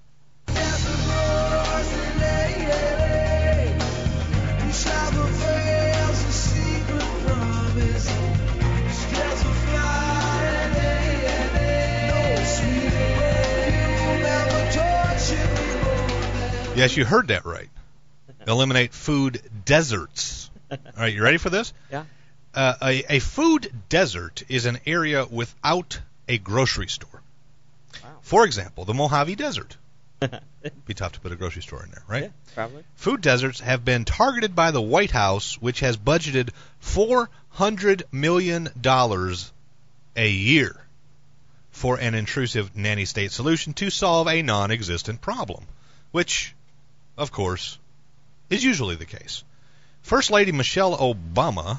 Yes, you heard that right. Eliminate food deserts. All right, you ready for this? Yeah. A food desert is an area without a grocery store. Wow. For example, the Mojave Desert. Be tough to put a grocery store in there, right? Yeah, probably. Food deserts have been targeted by the White House, which has budgeted $400 million a year for an intrusive nanny state solution to solve a non-existent problem, which, of course, is usually the case. First Lady Michelle Obama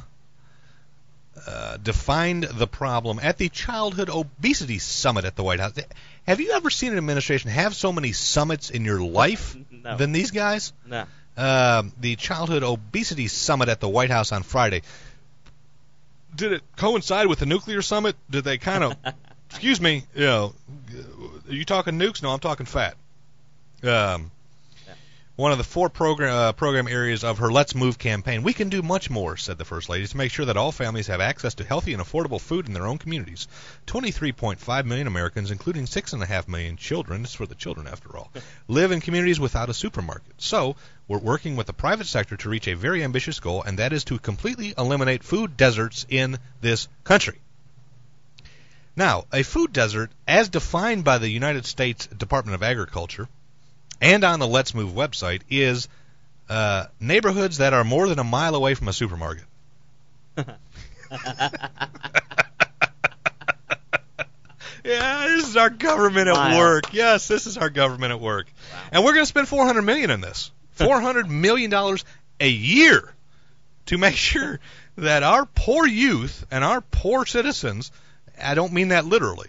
defined the problem at the Childhood Obesity Summit at the White House. Have you ever seen an administration have so many summits in your life than these guys? No. The Childhood Obesity Summit at the White House on Friday. Did it coincide with the nuclear summit? Did they kind of, excuse me, are you talking nukes? No, I'm talking fat. One of the 4 program areas of her Let's Move campaign. We can do much more, said the First Lady, to make sure that all families have access to healthy and affordable food in their own communities. 23.5 million Americans, including 6.5 million children, it's for the children after all, live in communities without a supermarket. So we're working with the private sector to reach a very ambitious goal, and that is to completely eliminate food deserts in this country. Now, a food desert, as defined by the United States Department of Agriculture, and on the Let's Move website, is neighborhoods that are more than a mile away from a supermarket. Yeah, this is our government at work. Yes, this is our government at work. Wow. And we're going to spend $400 million in this. $400 million a year to make sure that our poor youth and our poor citizens, I don't mean that literally,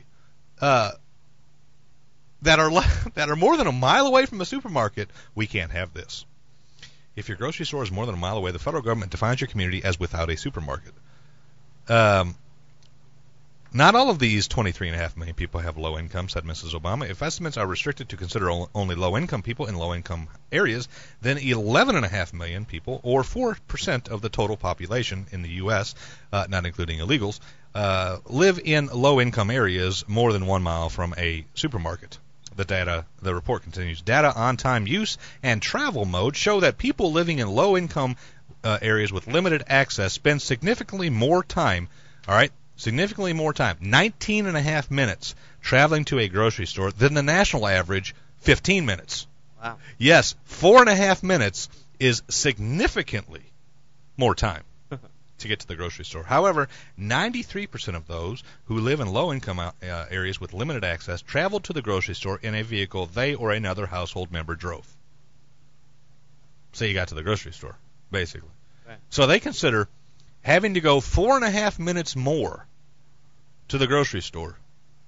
that are more than a mile away from a supermarket, we can't have this. If your grocery store is more than a mile away, the federal government defines your community as without a supermarket. Not all of these 23.5 million people have low income, said Mrs. Obama. If estimates are restricted to consider only low-income people in low-income areas, then 11.5 million people, or 4% of the total population in the U.S., not including illegals, live in low-income areas more than 1 mile from a supermarket. The report continues. Data on time use and travel mode show that people living in low-income areas with limited access spend significantly more time, 19.5 minutes traveling to a grocery store than the national average, 15 minutes. Wow. Yes, 4.5 minutes is significantly more time to get to the grocery store. However, 93% of those who live in low-income areas with limited access traveled to the grocery store in a vehicle they or another household member drove. So you got to the grocery store, basically. Right. So they consider having to go 4.5 minutes more to the grocery store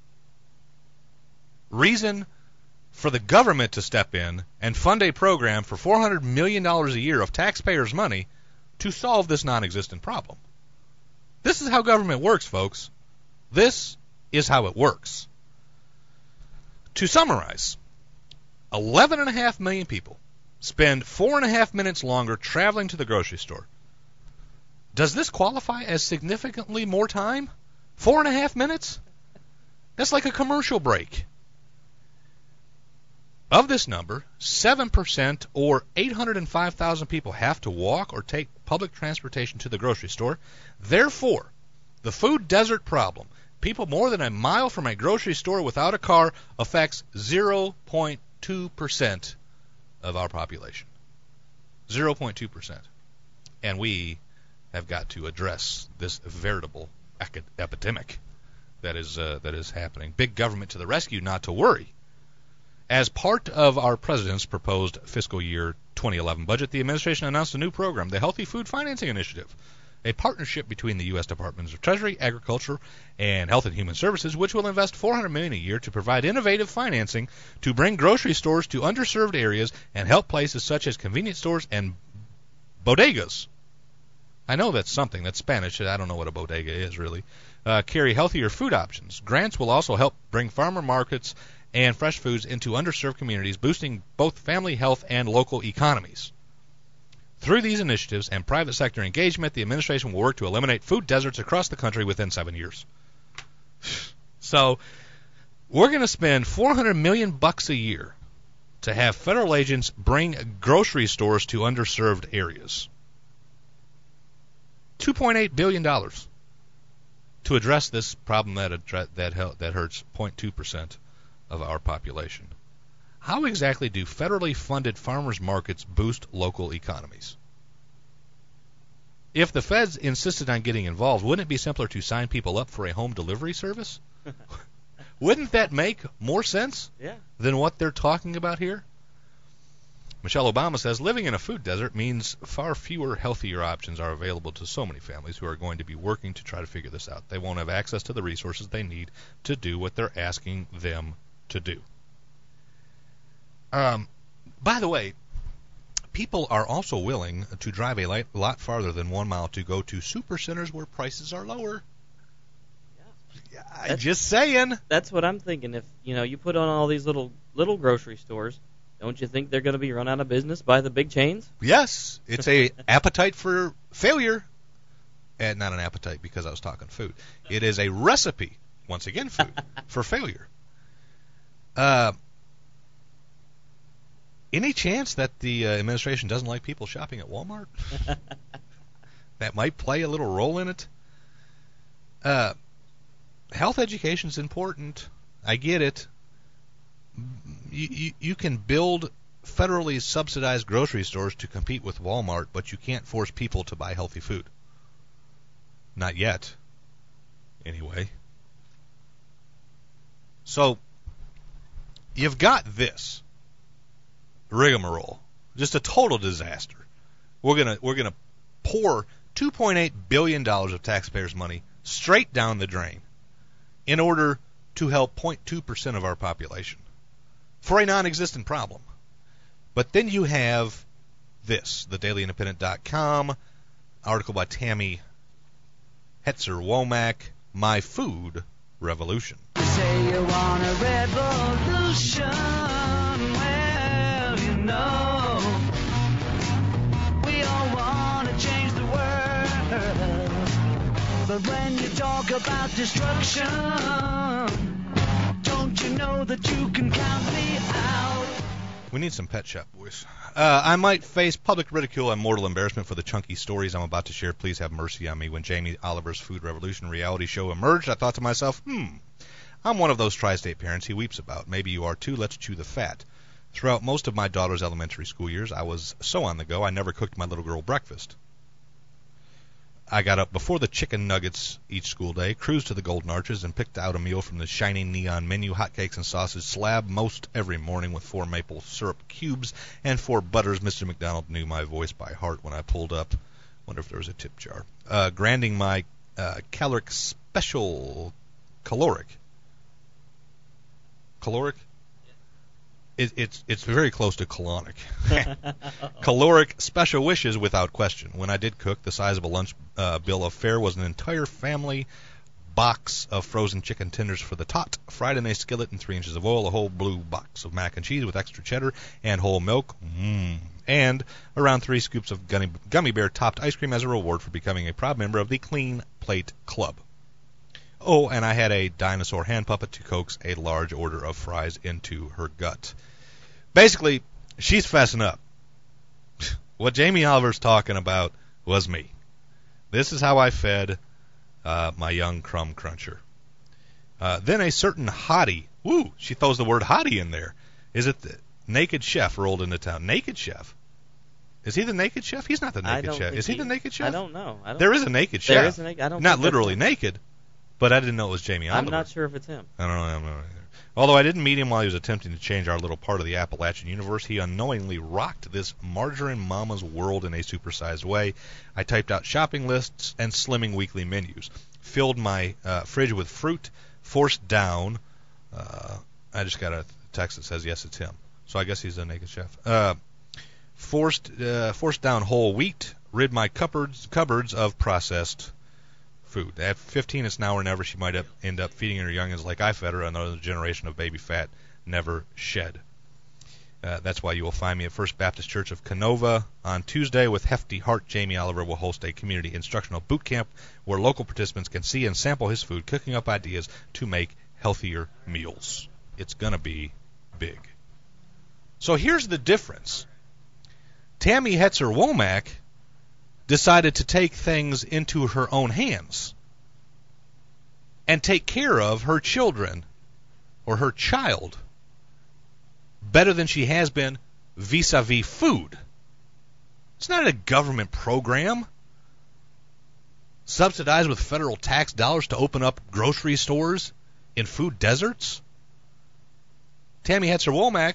reason for the government to step in and fund a program for $400 million a year of taxpayers' money to solve this non-existent problem. This is how government works, folks. This is how it works. To summarize, 11.5 million people spend 4.5 minutes longer traveling to the grocery store. Does this qualify as significantly more time? 4.5 minutes? That's like a commercial break. Of this number, 7% or 805,000 people have to walk or take public transportation to the grocery store. Therefore, the food desert problem, people more than a mile from a grocery store without a car, affects 0.2% of our population. 0.2%. And we have got to address this veritable epidemic that is happening. Big government to the rescue, not to worry. As part of our president's proposed fiscal year 2011 budget, the administration announced a new program, the Healthy Food Financing Initiative, a partnership between the U.S. Departments of Treasury, Agriculture, and Health and Human Services, which will invest $400 million a year to provide innovative financing to bring grocery stores to underserved areas and help places such as convenience stores and bodegas. I know that's something. That's Spanish. I don't know what a bodega is, really. Carry healthier food options. Grants will also help bring farmer markets and fresh foods into underserved communities, boosting both family health and local economies. Through these initiatives and private sector engagement, the administration will work to eliminate food deserts across the country within 7 years. So we're going to spend $400 million a year to have federal agents bring grocery stores to underserved areas. $2.8 billion to address this problem that hurts 0.2% of our population. How exactly do federally funded farmers markets boost local economies? If the feds insisted on getting involved, wouldn't it be simpler to sign people up for a home delivery service? Wouldn't that make more sense than what they're talking about here? Michelle Obama says living in a food desert means far fewer healthier options are available to so many families who are going to be working to try to figure this out. They won't have access to the resources they need to do what they're asking them to do. By the way, people are also willing to drive a lot farther than 1 mile to go to super centers where prices are lower. Yeah, just saying. That's what I'm thinking. If you put on all these little grocery stores, don't you think they're going to be run out of business by the big chains? Yes, it's a appetite for failure, and not an appetite because I was talking food. It is a recipe, once again, food for failure. Any chance that the administration doesn't like people shopping at Walmart? That might play a little role in it. Health education is important. I get it. You can build federally subsidized grocery stores to compete with Walmart, but you can't force people to buy healthy food. Not yet, anyway. So you've got this rigmarole, just a total disaster. We're gonna pour $2.8 billion of taxpayers' money straight down the drain in order to help 0.2% of our population for a non-existent problem. But then you have this, the DailyIndependent.com article by Tammy Hetzer-Womack, My Food Revolution. Say you want a revolution, well, you know, we all want to change the world, but when you talk about destruction, don't you know that you can count me out? We need some Pet Shop Boys. I might face public ridicule and mortal embarrassment for the chunky stories I'm about to share. Please have mercy on me. When Jamie Oliver's Food Revolution reality show emerged, I thought to myself, I'm one of those tri-state parents he weeps about. Maybe you are too. Let's chew the fat. Throughout most of my daughter's elementary school years, I was so on the go, I never cooked my little girl breakfast. I got up before the chicken nuggets each school day, cruised to the Golden Arches, and picked out a meal from the shining neon menu, hotcakes and sausage slab, most every morning with 4 maple syrup cubes and 4 butters. Mr. McDonald knew my voice by heart when I pulled up. Wonder if there was a tip jar. Grinding my caloric special... Caloric? It's very close to colonic. Caloric special wishes without question. When I did cook, the size of a lunch bill of fare was an entire family box of frozen chicken tenders for the tot, fried in a skillet in 3 inches of oil, a whole blue box of mac and cheese with extra cheddar and whole milk, and around 3 scoops of gummy bear topped ice cream as a reward for becoming a proud member of the Clean Plate Club. Oh, and I had a dinosaur hand puppet to coax a large order of fries into her gut. Basically, she's fessing up. What Jamie Oliver's talking about was me. This is how I fed my young crumb cruncher. Then a certain hottie, she throws the word hottie in there. Is it the Naked Chef rolled into town? Naked Chef? Is he the Naked Chef? He's not the Naked Chef. Is he the Naked Chef? I don't know. There is a Naked Chef. There is a Naked. I don't. Not literally naked, but I didn't know it was Jamie Oliver. I'm not sure if it's him. I don't know either. Although I didn't meet him while he was attempting to change our little part of the Appalachian universe, he unknowingly rocked this margarine mama's world in a supersized way. I typed out shopping lists and slimming weekly menus, filled my fridge with fruit, forced down. I just got a text that says yes, it's him. So I guess he's a Naked Chef. Forced down whole wheat, rid my cupboards of processed food. At 15, it's now or never. She might end up feeding her youngins like I fed her. Another generation of baby fat never shed. That's why you will find me at First Baptist Church of Canova on Tuesday with hefty heart. Jamie Oliver will host a community instructional boot camp where local participants can see and sample his food, cooking up ideas to make healthier meals. It's going to be big. So here's the difference. Tammy Hetzer-Womack decided to take things into her own hands and take care of her children or her child better than she has been vis-a-vis food. It's not a government program subsidized with federal tax dollars to open up grocery stores in food deserts. Tammy Hetzer-Womack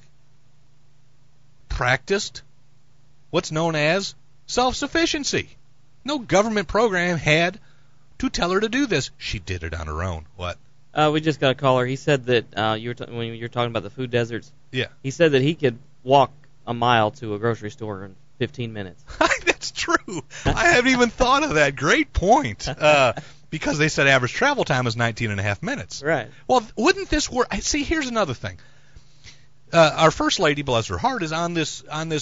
practiced what's known as self-sufficiency. No government program had to tell her to do this. She did it on her own. What? We just got a caller. He said that when you were talking about the food deserts, yeah, he said that he could walk a mile to a grocery store in 15 minutes. That's true. I haven't even thought of that. Great point. Because they said average travel time is 19 and a half minutes. Right. Well, wouldn't this work? See, here's another thing. Our First Lady, bless her heart, is on this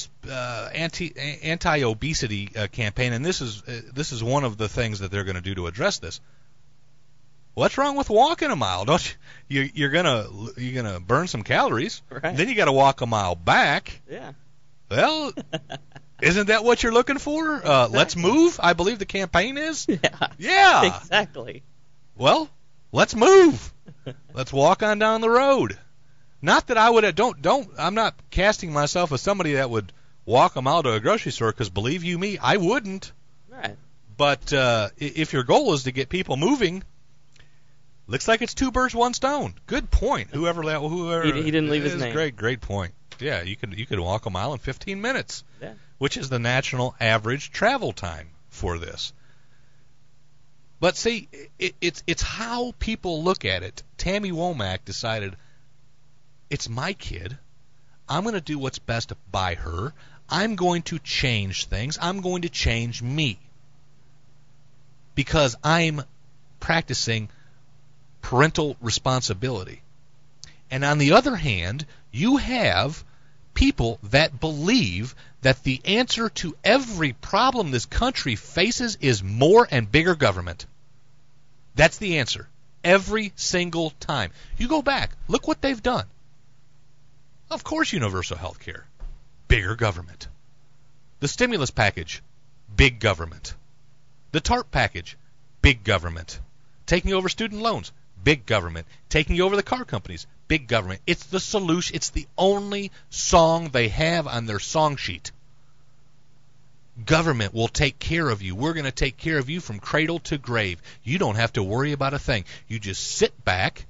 anti-obesity campaign, and this is one of the things that they're going to do to address this. What's wrong with walking a mile? Don't you're gonna burn some calories? Right. Then you got to walk a mile back. Yeah. Well, isn't that what you're looking for? Exactly. Let's move. I believe the campaign is. Yeah. Yeah. Exactly. Well, let's move. Let's walk on down the road. Not that I would I'm not casting myself as somebody that would walk a mile to a grocery store, because believe you me, I wouldn't. Right. But if your goal is to get people moving, looks like it's 2 birds, 1 stone. Good point. Whoever he didn't leave his name. Great point. Yeah, you could walk a mile in 15 minutes, yeah, which is the national average travel time for this. But see, it's how people look at it. Tammy Womack decided, it's my kid. I'm going to do what's best by her. I'm going to change things. I'm going to change me. Because I'm practicing parental responsibility. And on the other hand, you have people that believe that the answer to every problem this country faces is more and bigger government. That's the answer. Every single time. You go back, look what they've done. Of course, universal health care. Bigger government. The stimulus package. Big government. The TARP package. Big government. Taking over student loans. Big government. Taking over the car companies. Big government. It's the solution. It's the only song they have on their song sheet. Government will take care of you. We're going to take care of you from cradle to grave. You don't have to worry about a thing. You just sit back,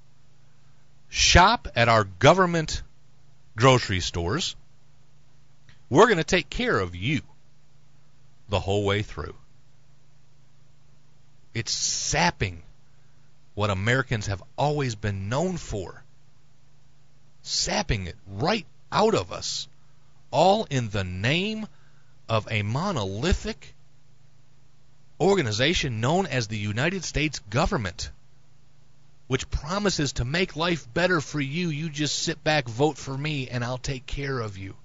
shop at our government grocery stores. We're going to take care of you the whole way through. It's sapping what Americans have always been known for. Sapping it right out of us, all in the name of a monolithic organization known as the United States government, which promises to make life better for you. You just sit back, vote for me, and I'll take care of you.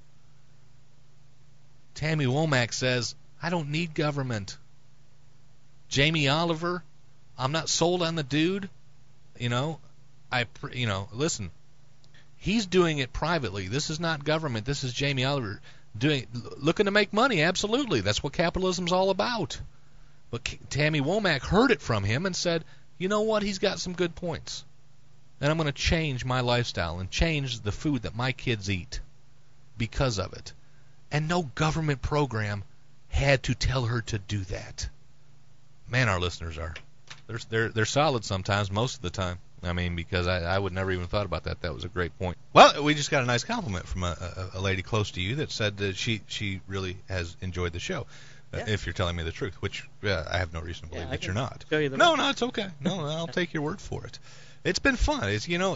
Tammy Womack says, I don't need government. Jamie Oliver, I'm not sold on the dude. Listen, he's doing it privately. This is not government. This is Jamie Oliver looking to make money. Absolutely. That's what capitalism's all about. But Tammy Womack heard it from him and said, you know what? He's got some good points. And I'm going to change my lifestyle and change the food that my kids eat because of it. And no government program had to tell her to do that. Man, our listeners are. They're solid sometimes, most of the time. I mean, because I would never even thought about that. That was a great point. Well, we just got a nice compliment from a lady close to you that said that she really has enjoyed the show. Yeah. If you're telling me the truth, which I have no reason to believe that you're not. No, it's okay. No, I'll take your word for it. It's been fun.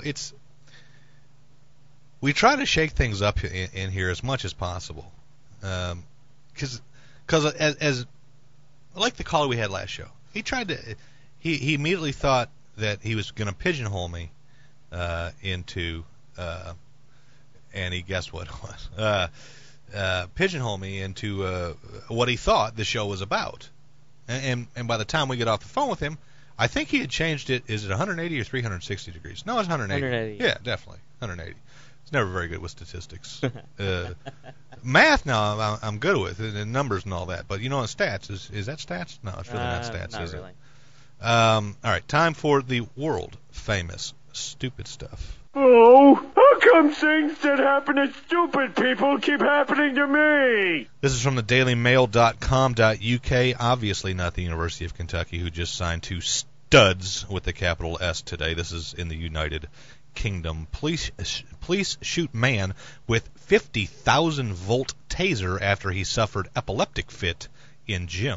We try to shake things up in here as much as possible, because as like the caller we had last show, he immediately thought that he was going to pigeonhole me into, and he guessed what it was. Pigeonhole me into what he thought the show was about. And by the time we get off the phone with him, I think he had changed it. Is it 180 or 360 degrees? No, it's 180. 180. Yeah, definitely. 180. It's never very good with statistics. Math now I'm good with, and numbers and all that. But, stats, is that stats? No, it's really not stats, not is really. It? All right, time for the world-famous stupid stuff. Oh, how come things that happen to stupid people keep happening to me? This is from the dailymail.com.uk, obviously not the University of Kentucky, who just signed 2 studs with the capital S today. This is in the United Kingdom. Police shoot man with 50,000-volt taser after he suffered epileptic fit in gym.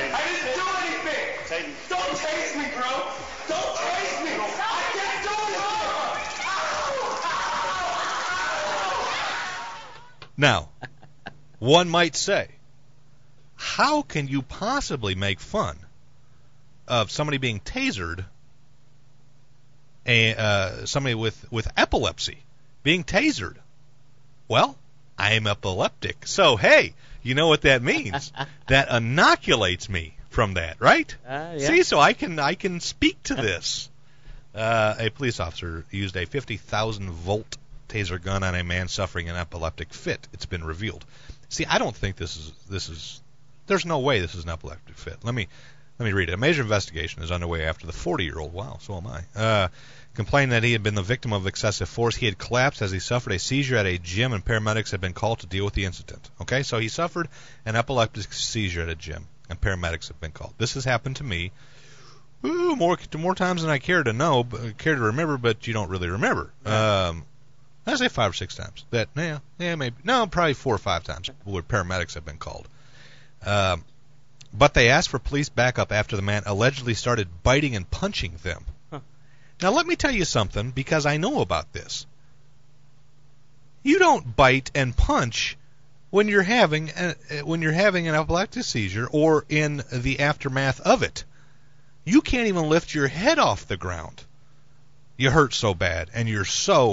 Now, one might say, how can you possibly make fun of somebody being tasered, somebody with epilepsy being tasered? Well, I am epileptic, so hey, you know what that means? That inoculates me from that, right? Yeah. See, so I can speak to this. A police officer used a 50,000-volt taser gun on a man suffering an epileptic fit. It's been revealed. See, I don't think this is. There's no way this is an epileptic fit. Let me read it. A major investigation is underway after the 40-year-old. Wow, so am I. Complained that he had been the victim of excessive force. He had collapsed as he suffered a seizure at a gym, and paramedics had been called to deal with the incident. Okay, so he suffered an epileptic seizure at a gym, and paramedics have been called. This has happened to me. More times than I care to remember, but you don't really remember. I say 5 or 6 times. Maybe. No, probably 4 or 5 times where paramedics have been called. But they asked for police backup after the man allegedly started biting and punching them. Huh. Now, let me tell you something, because I know about this. You don't bite and punch when you're having an epileptic seizure or in the aftermath of it. You can't even lift your head off the ground You hurt so bad, and you're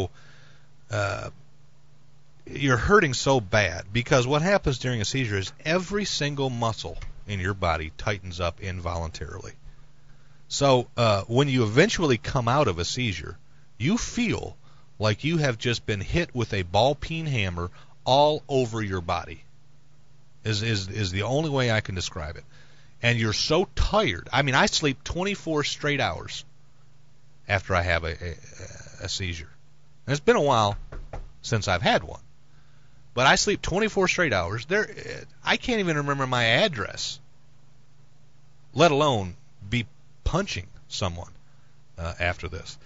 hurting so bad because what happens during a seizure is every single muscle in your body tightens up involuntarily. So when you eventually come out of a seizure, you feel like you have just been hit with a ball-peen hammer all over your body. Is the only way I can describe it. And you're so tired. I mean, I sleep 24 straight hours after I have a seizure. And it's been a while since I've had one. But I sleep 24 straight hours. I can't even remember my address, let alone be punching someone after this.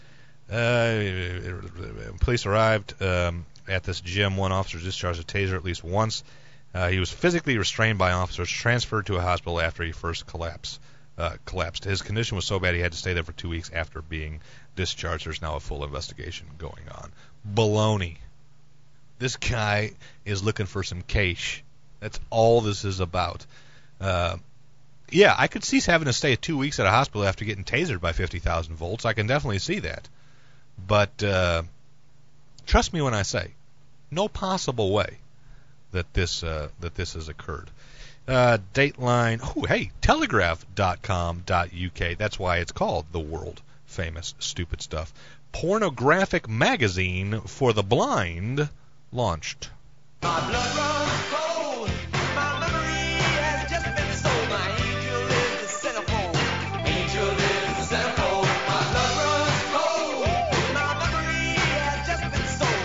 Police arrived at this gym. One officer discharged a taser at least once. He was physically restrained by officers, transferred to a hospital after he first collapsed. His condition was so bad he had to stay there for 2 weeks after being discharged. There's now a full investigation going on. Baloney. This guy is looking for some cash. That's all this is about. Yeah, I could see having to stay 2 weeks at a hospital after getting tasered by 50,000 volts. I can definitely see that. But trust me when I say, no possible way that this has occurred. Dateline. Oh, hey, Telegraph.com.uk. That's why it's called the world famous stupid stuff. Pornographic magazine for the blind launched. My blood runs cold. My memory has just been sold. My angel is the centerfold. Angel is the centerfold. My blood runs cold. My memory has just been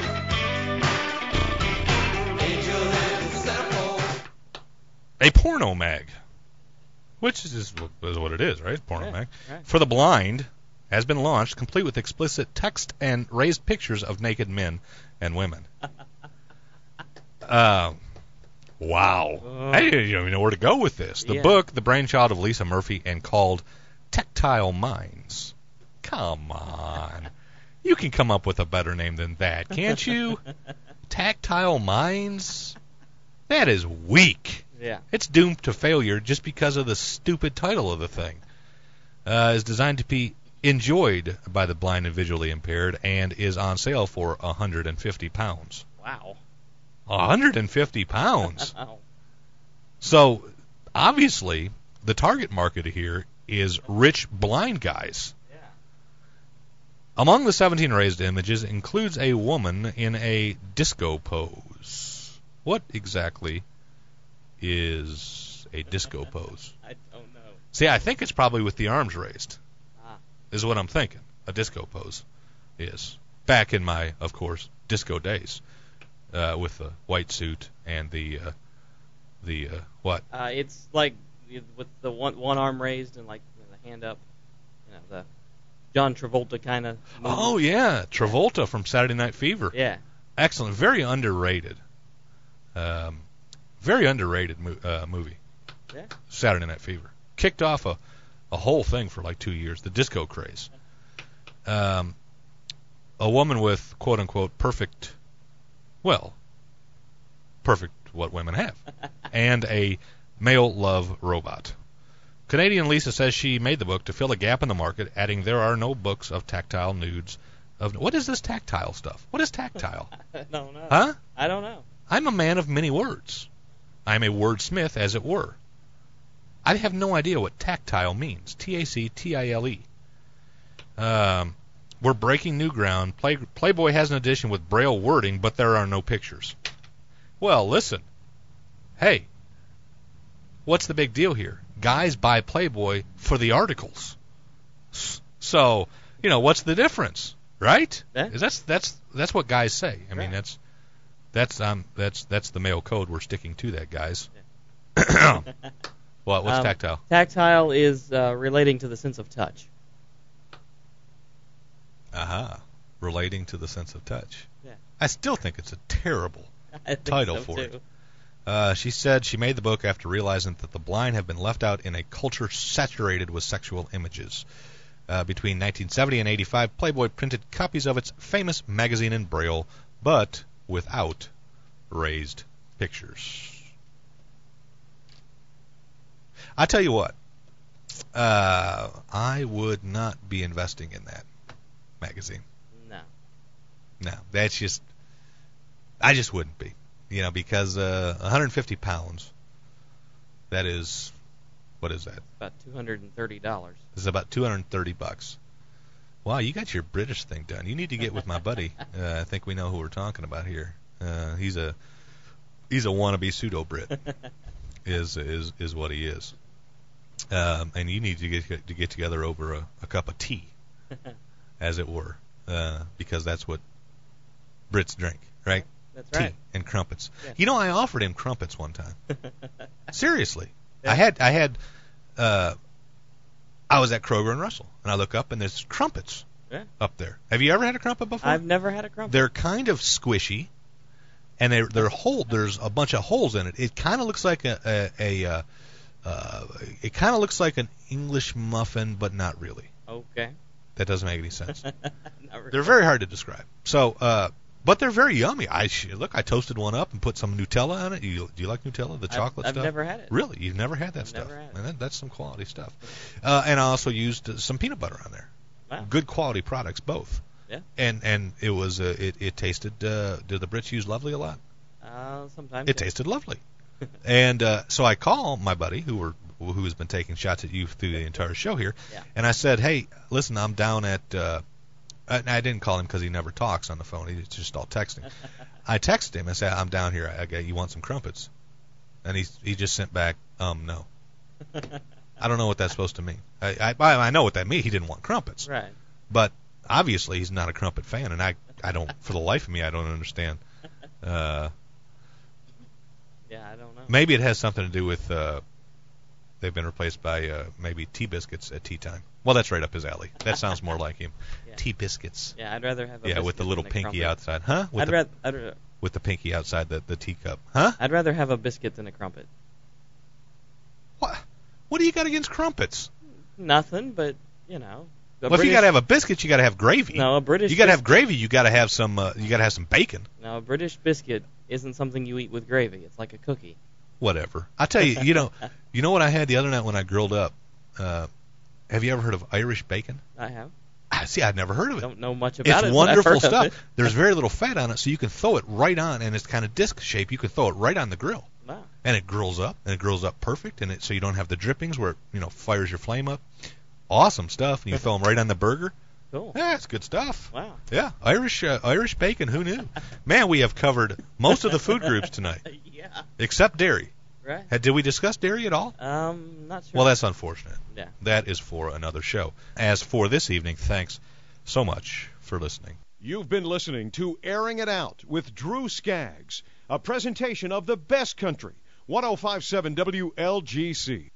sold. Angel is the centerfold. A porno mag, which is what it is, right? Porno mag. Right. For the blind has been launched, complete with explicit text and raised pictures of naked men and women. Wow. I didn't even know where to go with this. The book, the brainchild of Lisa Murphy, and called Tactile Minds. Come on. You can come up with a better name than that, can't you? Tactile Minds? That is weak. Yeah. It's doomed to failure just because of the stupid title of the thing. Is designed to be enjoyed by the blind and visually impaired and is on sale for £150. Wow. 150 pounds. Wow. So, obviously, the target market here is rich blind guys. Yeah. Among the 17 raised images includes a woman in a disco pose. What exactly is a disco pose? I don't know. See, I think it's probably with the arms raised. Ah. Is what I'm thinking. A disco pose is. Back in my, of course, disco days. With the white suit and the what? It's like with the one arm raised and like the hand up, the John Travolta kind of. Oh yeah, Travolta from Saturday Night Fever. Yeah. Excellent, very underrated. Very underrated movie. Yeah. Saturday Night Fever kicked off a whole thing for like 2 years. The disco craze. A woman with quote unquote perfect what women have, and a male love robot. Canadian Lisa says she made the book to fill a gap in the market, adding there are no books of tactile nudes. What is this tactile stuff? What is tactile? I don't know. Huh? I don't know. I'm a man of many words. I'm a wordsmith, as it were. I have no idea what tactile means. T-A-C-T-I-L-E. We're breaking new ground. Playboy has an edition with Braille wording, but there are no pictures. Well, listen. Hey, what's the big deal here? Guys buy Playboy for the articles. So, what's the difference, right? Yeah. That's what guys say. I mean, that's the male code. We're sticking to that, guys. Yeah. What's tactile? Tactile is relating to the sense of touch. Aha. Relating to the sense of touch. Yeah. I still think it's a terrible title for too. it. She said she made the book after realizing that the blind have been left out in a culture saturated with sexual images. Between 1970 and 85, Playboy printed copies of its famous magazine in Braille, but without raised pictures. I tell you what, I would not be investing in that magazine. magazine. No, that's just, I just wouldn't be, because 150 pounds, that is, what is that? About $230. This is about $230. Wow, you got your British thing done. You need to get with my buddy. I think we know who we're talking about here. He's a wannabe pseudo Brit, is what he is. And you need to get together over a cup of tea, as it were, because that's what Brits drink, right? That's tea right. And crumpets. Yeah. I offered him crumpets one time. Seriously, Yeah. I was at Kroger and Russell, and I look up and there's crumpets up there. Have you ever had a crumpet before? I've never had a crumpet. They're kind of squishy, and they're whole. There's a bunch of holes in it. It kind of looks like it kind of looks like an English muffin, but not really. Okay. That doesn't make any sense. Not really. They're very hard to describe. So, but they're very yummy. I toasted one up and put some Nutella on it. Do you like Nutella, the chocolate stuff? I've never had it. Really? You've never had that I've stuff? Never had it. Man, that's some quality stuff. And I also used some peanut butter on there. Wow. Good quality products, both. Yeah. And it was it tasted. Did the Brits use lovely a lot? Sometimes. It tasted lovely. And so I call my buddy who has been taking shots at you through the entire show here, Yeah. and I said, hey, listen, I'm down at. I didn't call him because he never talks on the phone. He's just all texting. I texted him and said, I'm down here. You want some crumpets? And he just sent back, no. I don't know what that's supposed to mean. I know what that means. He didn't want crumpets. Right. But obviously he's not a crumpet fan, and I don't, for the life of me, I don't understand. Yeah, I don't know. Maybe it has something to do with they've been replaced by maybe tea biscuits at tea time. Well, that's right up his alley. That sounds more like him. Yeah. Tea biscuits. Yeah, I'd rather have a Yeah, biscuit with the little than a pinky crumpet. outside, huh? With the pinky outside the teacup, huh? I'd rather have a biscuit than a crumpet. What do you got against crumpets? Nothing, but you know. Well, if you got to have a biscuit, you got to have gravy. No, a British. You got to have gravy. You got to have some. You got to have some bacon. No, a British biscuit isn't something you eat with gravy. It's like a cookie. Whatever. I tell you, you know what I had the other night when I grilled up. Have you ever heard of Irish bacon? I have. See, I'd never heard of it. Don't know much about it. It's but I've wonderful heard of stuff. it. There's very little fat on it, so you can throw it right on, and it's kind of disc shape. You can throw it right on the grill, Wow. and it grills up, perfect, and so you don't have the drippings where it fires your flame up. Awesome stuff. And you throw them right on the burger. Cool. Yeah, it's good stuff. Wow. Yeah, Irish bacon. Who knew? Man, we have covered most of the food groups tonight, Yeah. except dairy. Right. Did we discuss dairy at all? Not sure. Well, that's unfortunate. Yeah. That is for another show. As for this evening, thanks so much for listening. You've been listening to Airing It Out with Drew Skaggs, a presentation of the best country, 105.7 WLGC.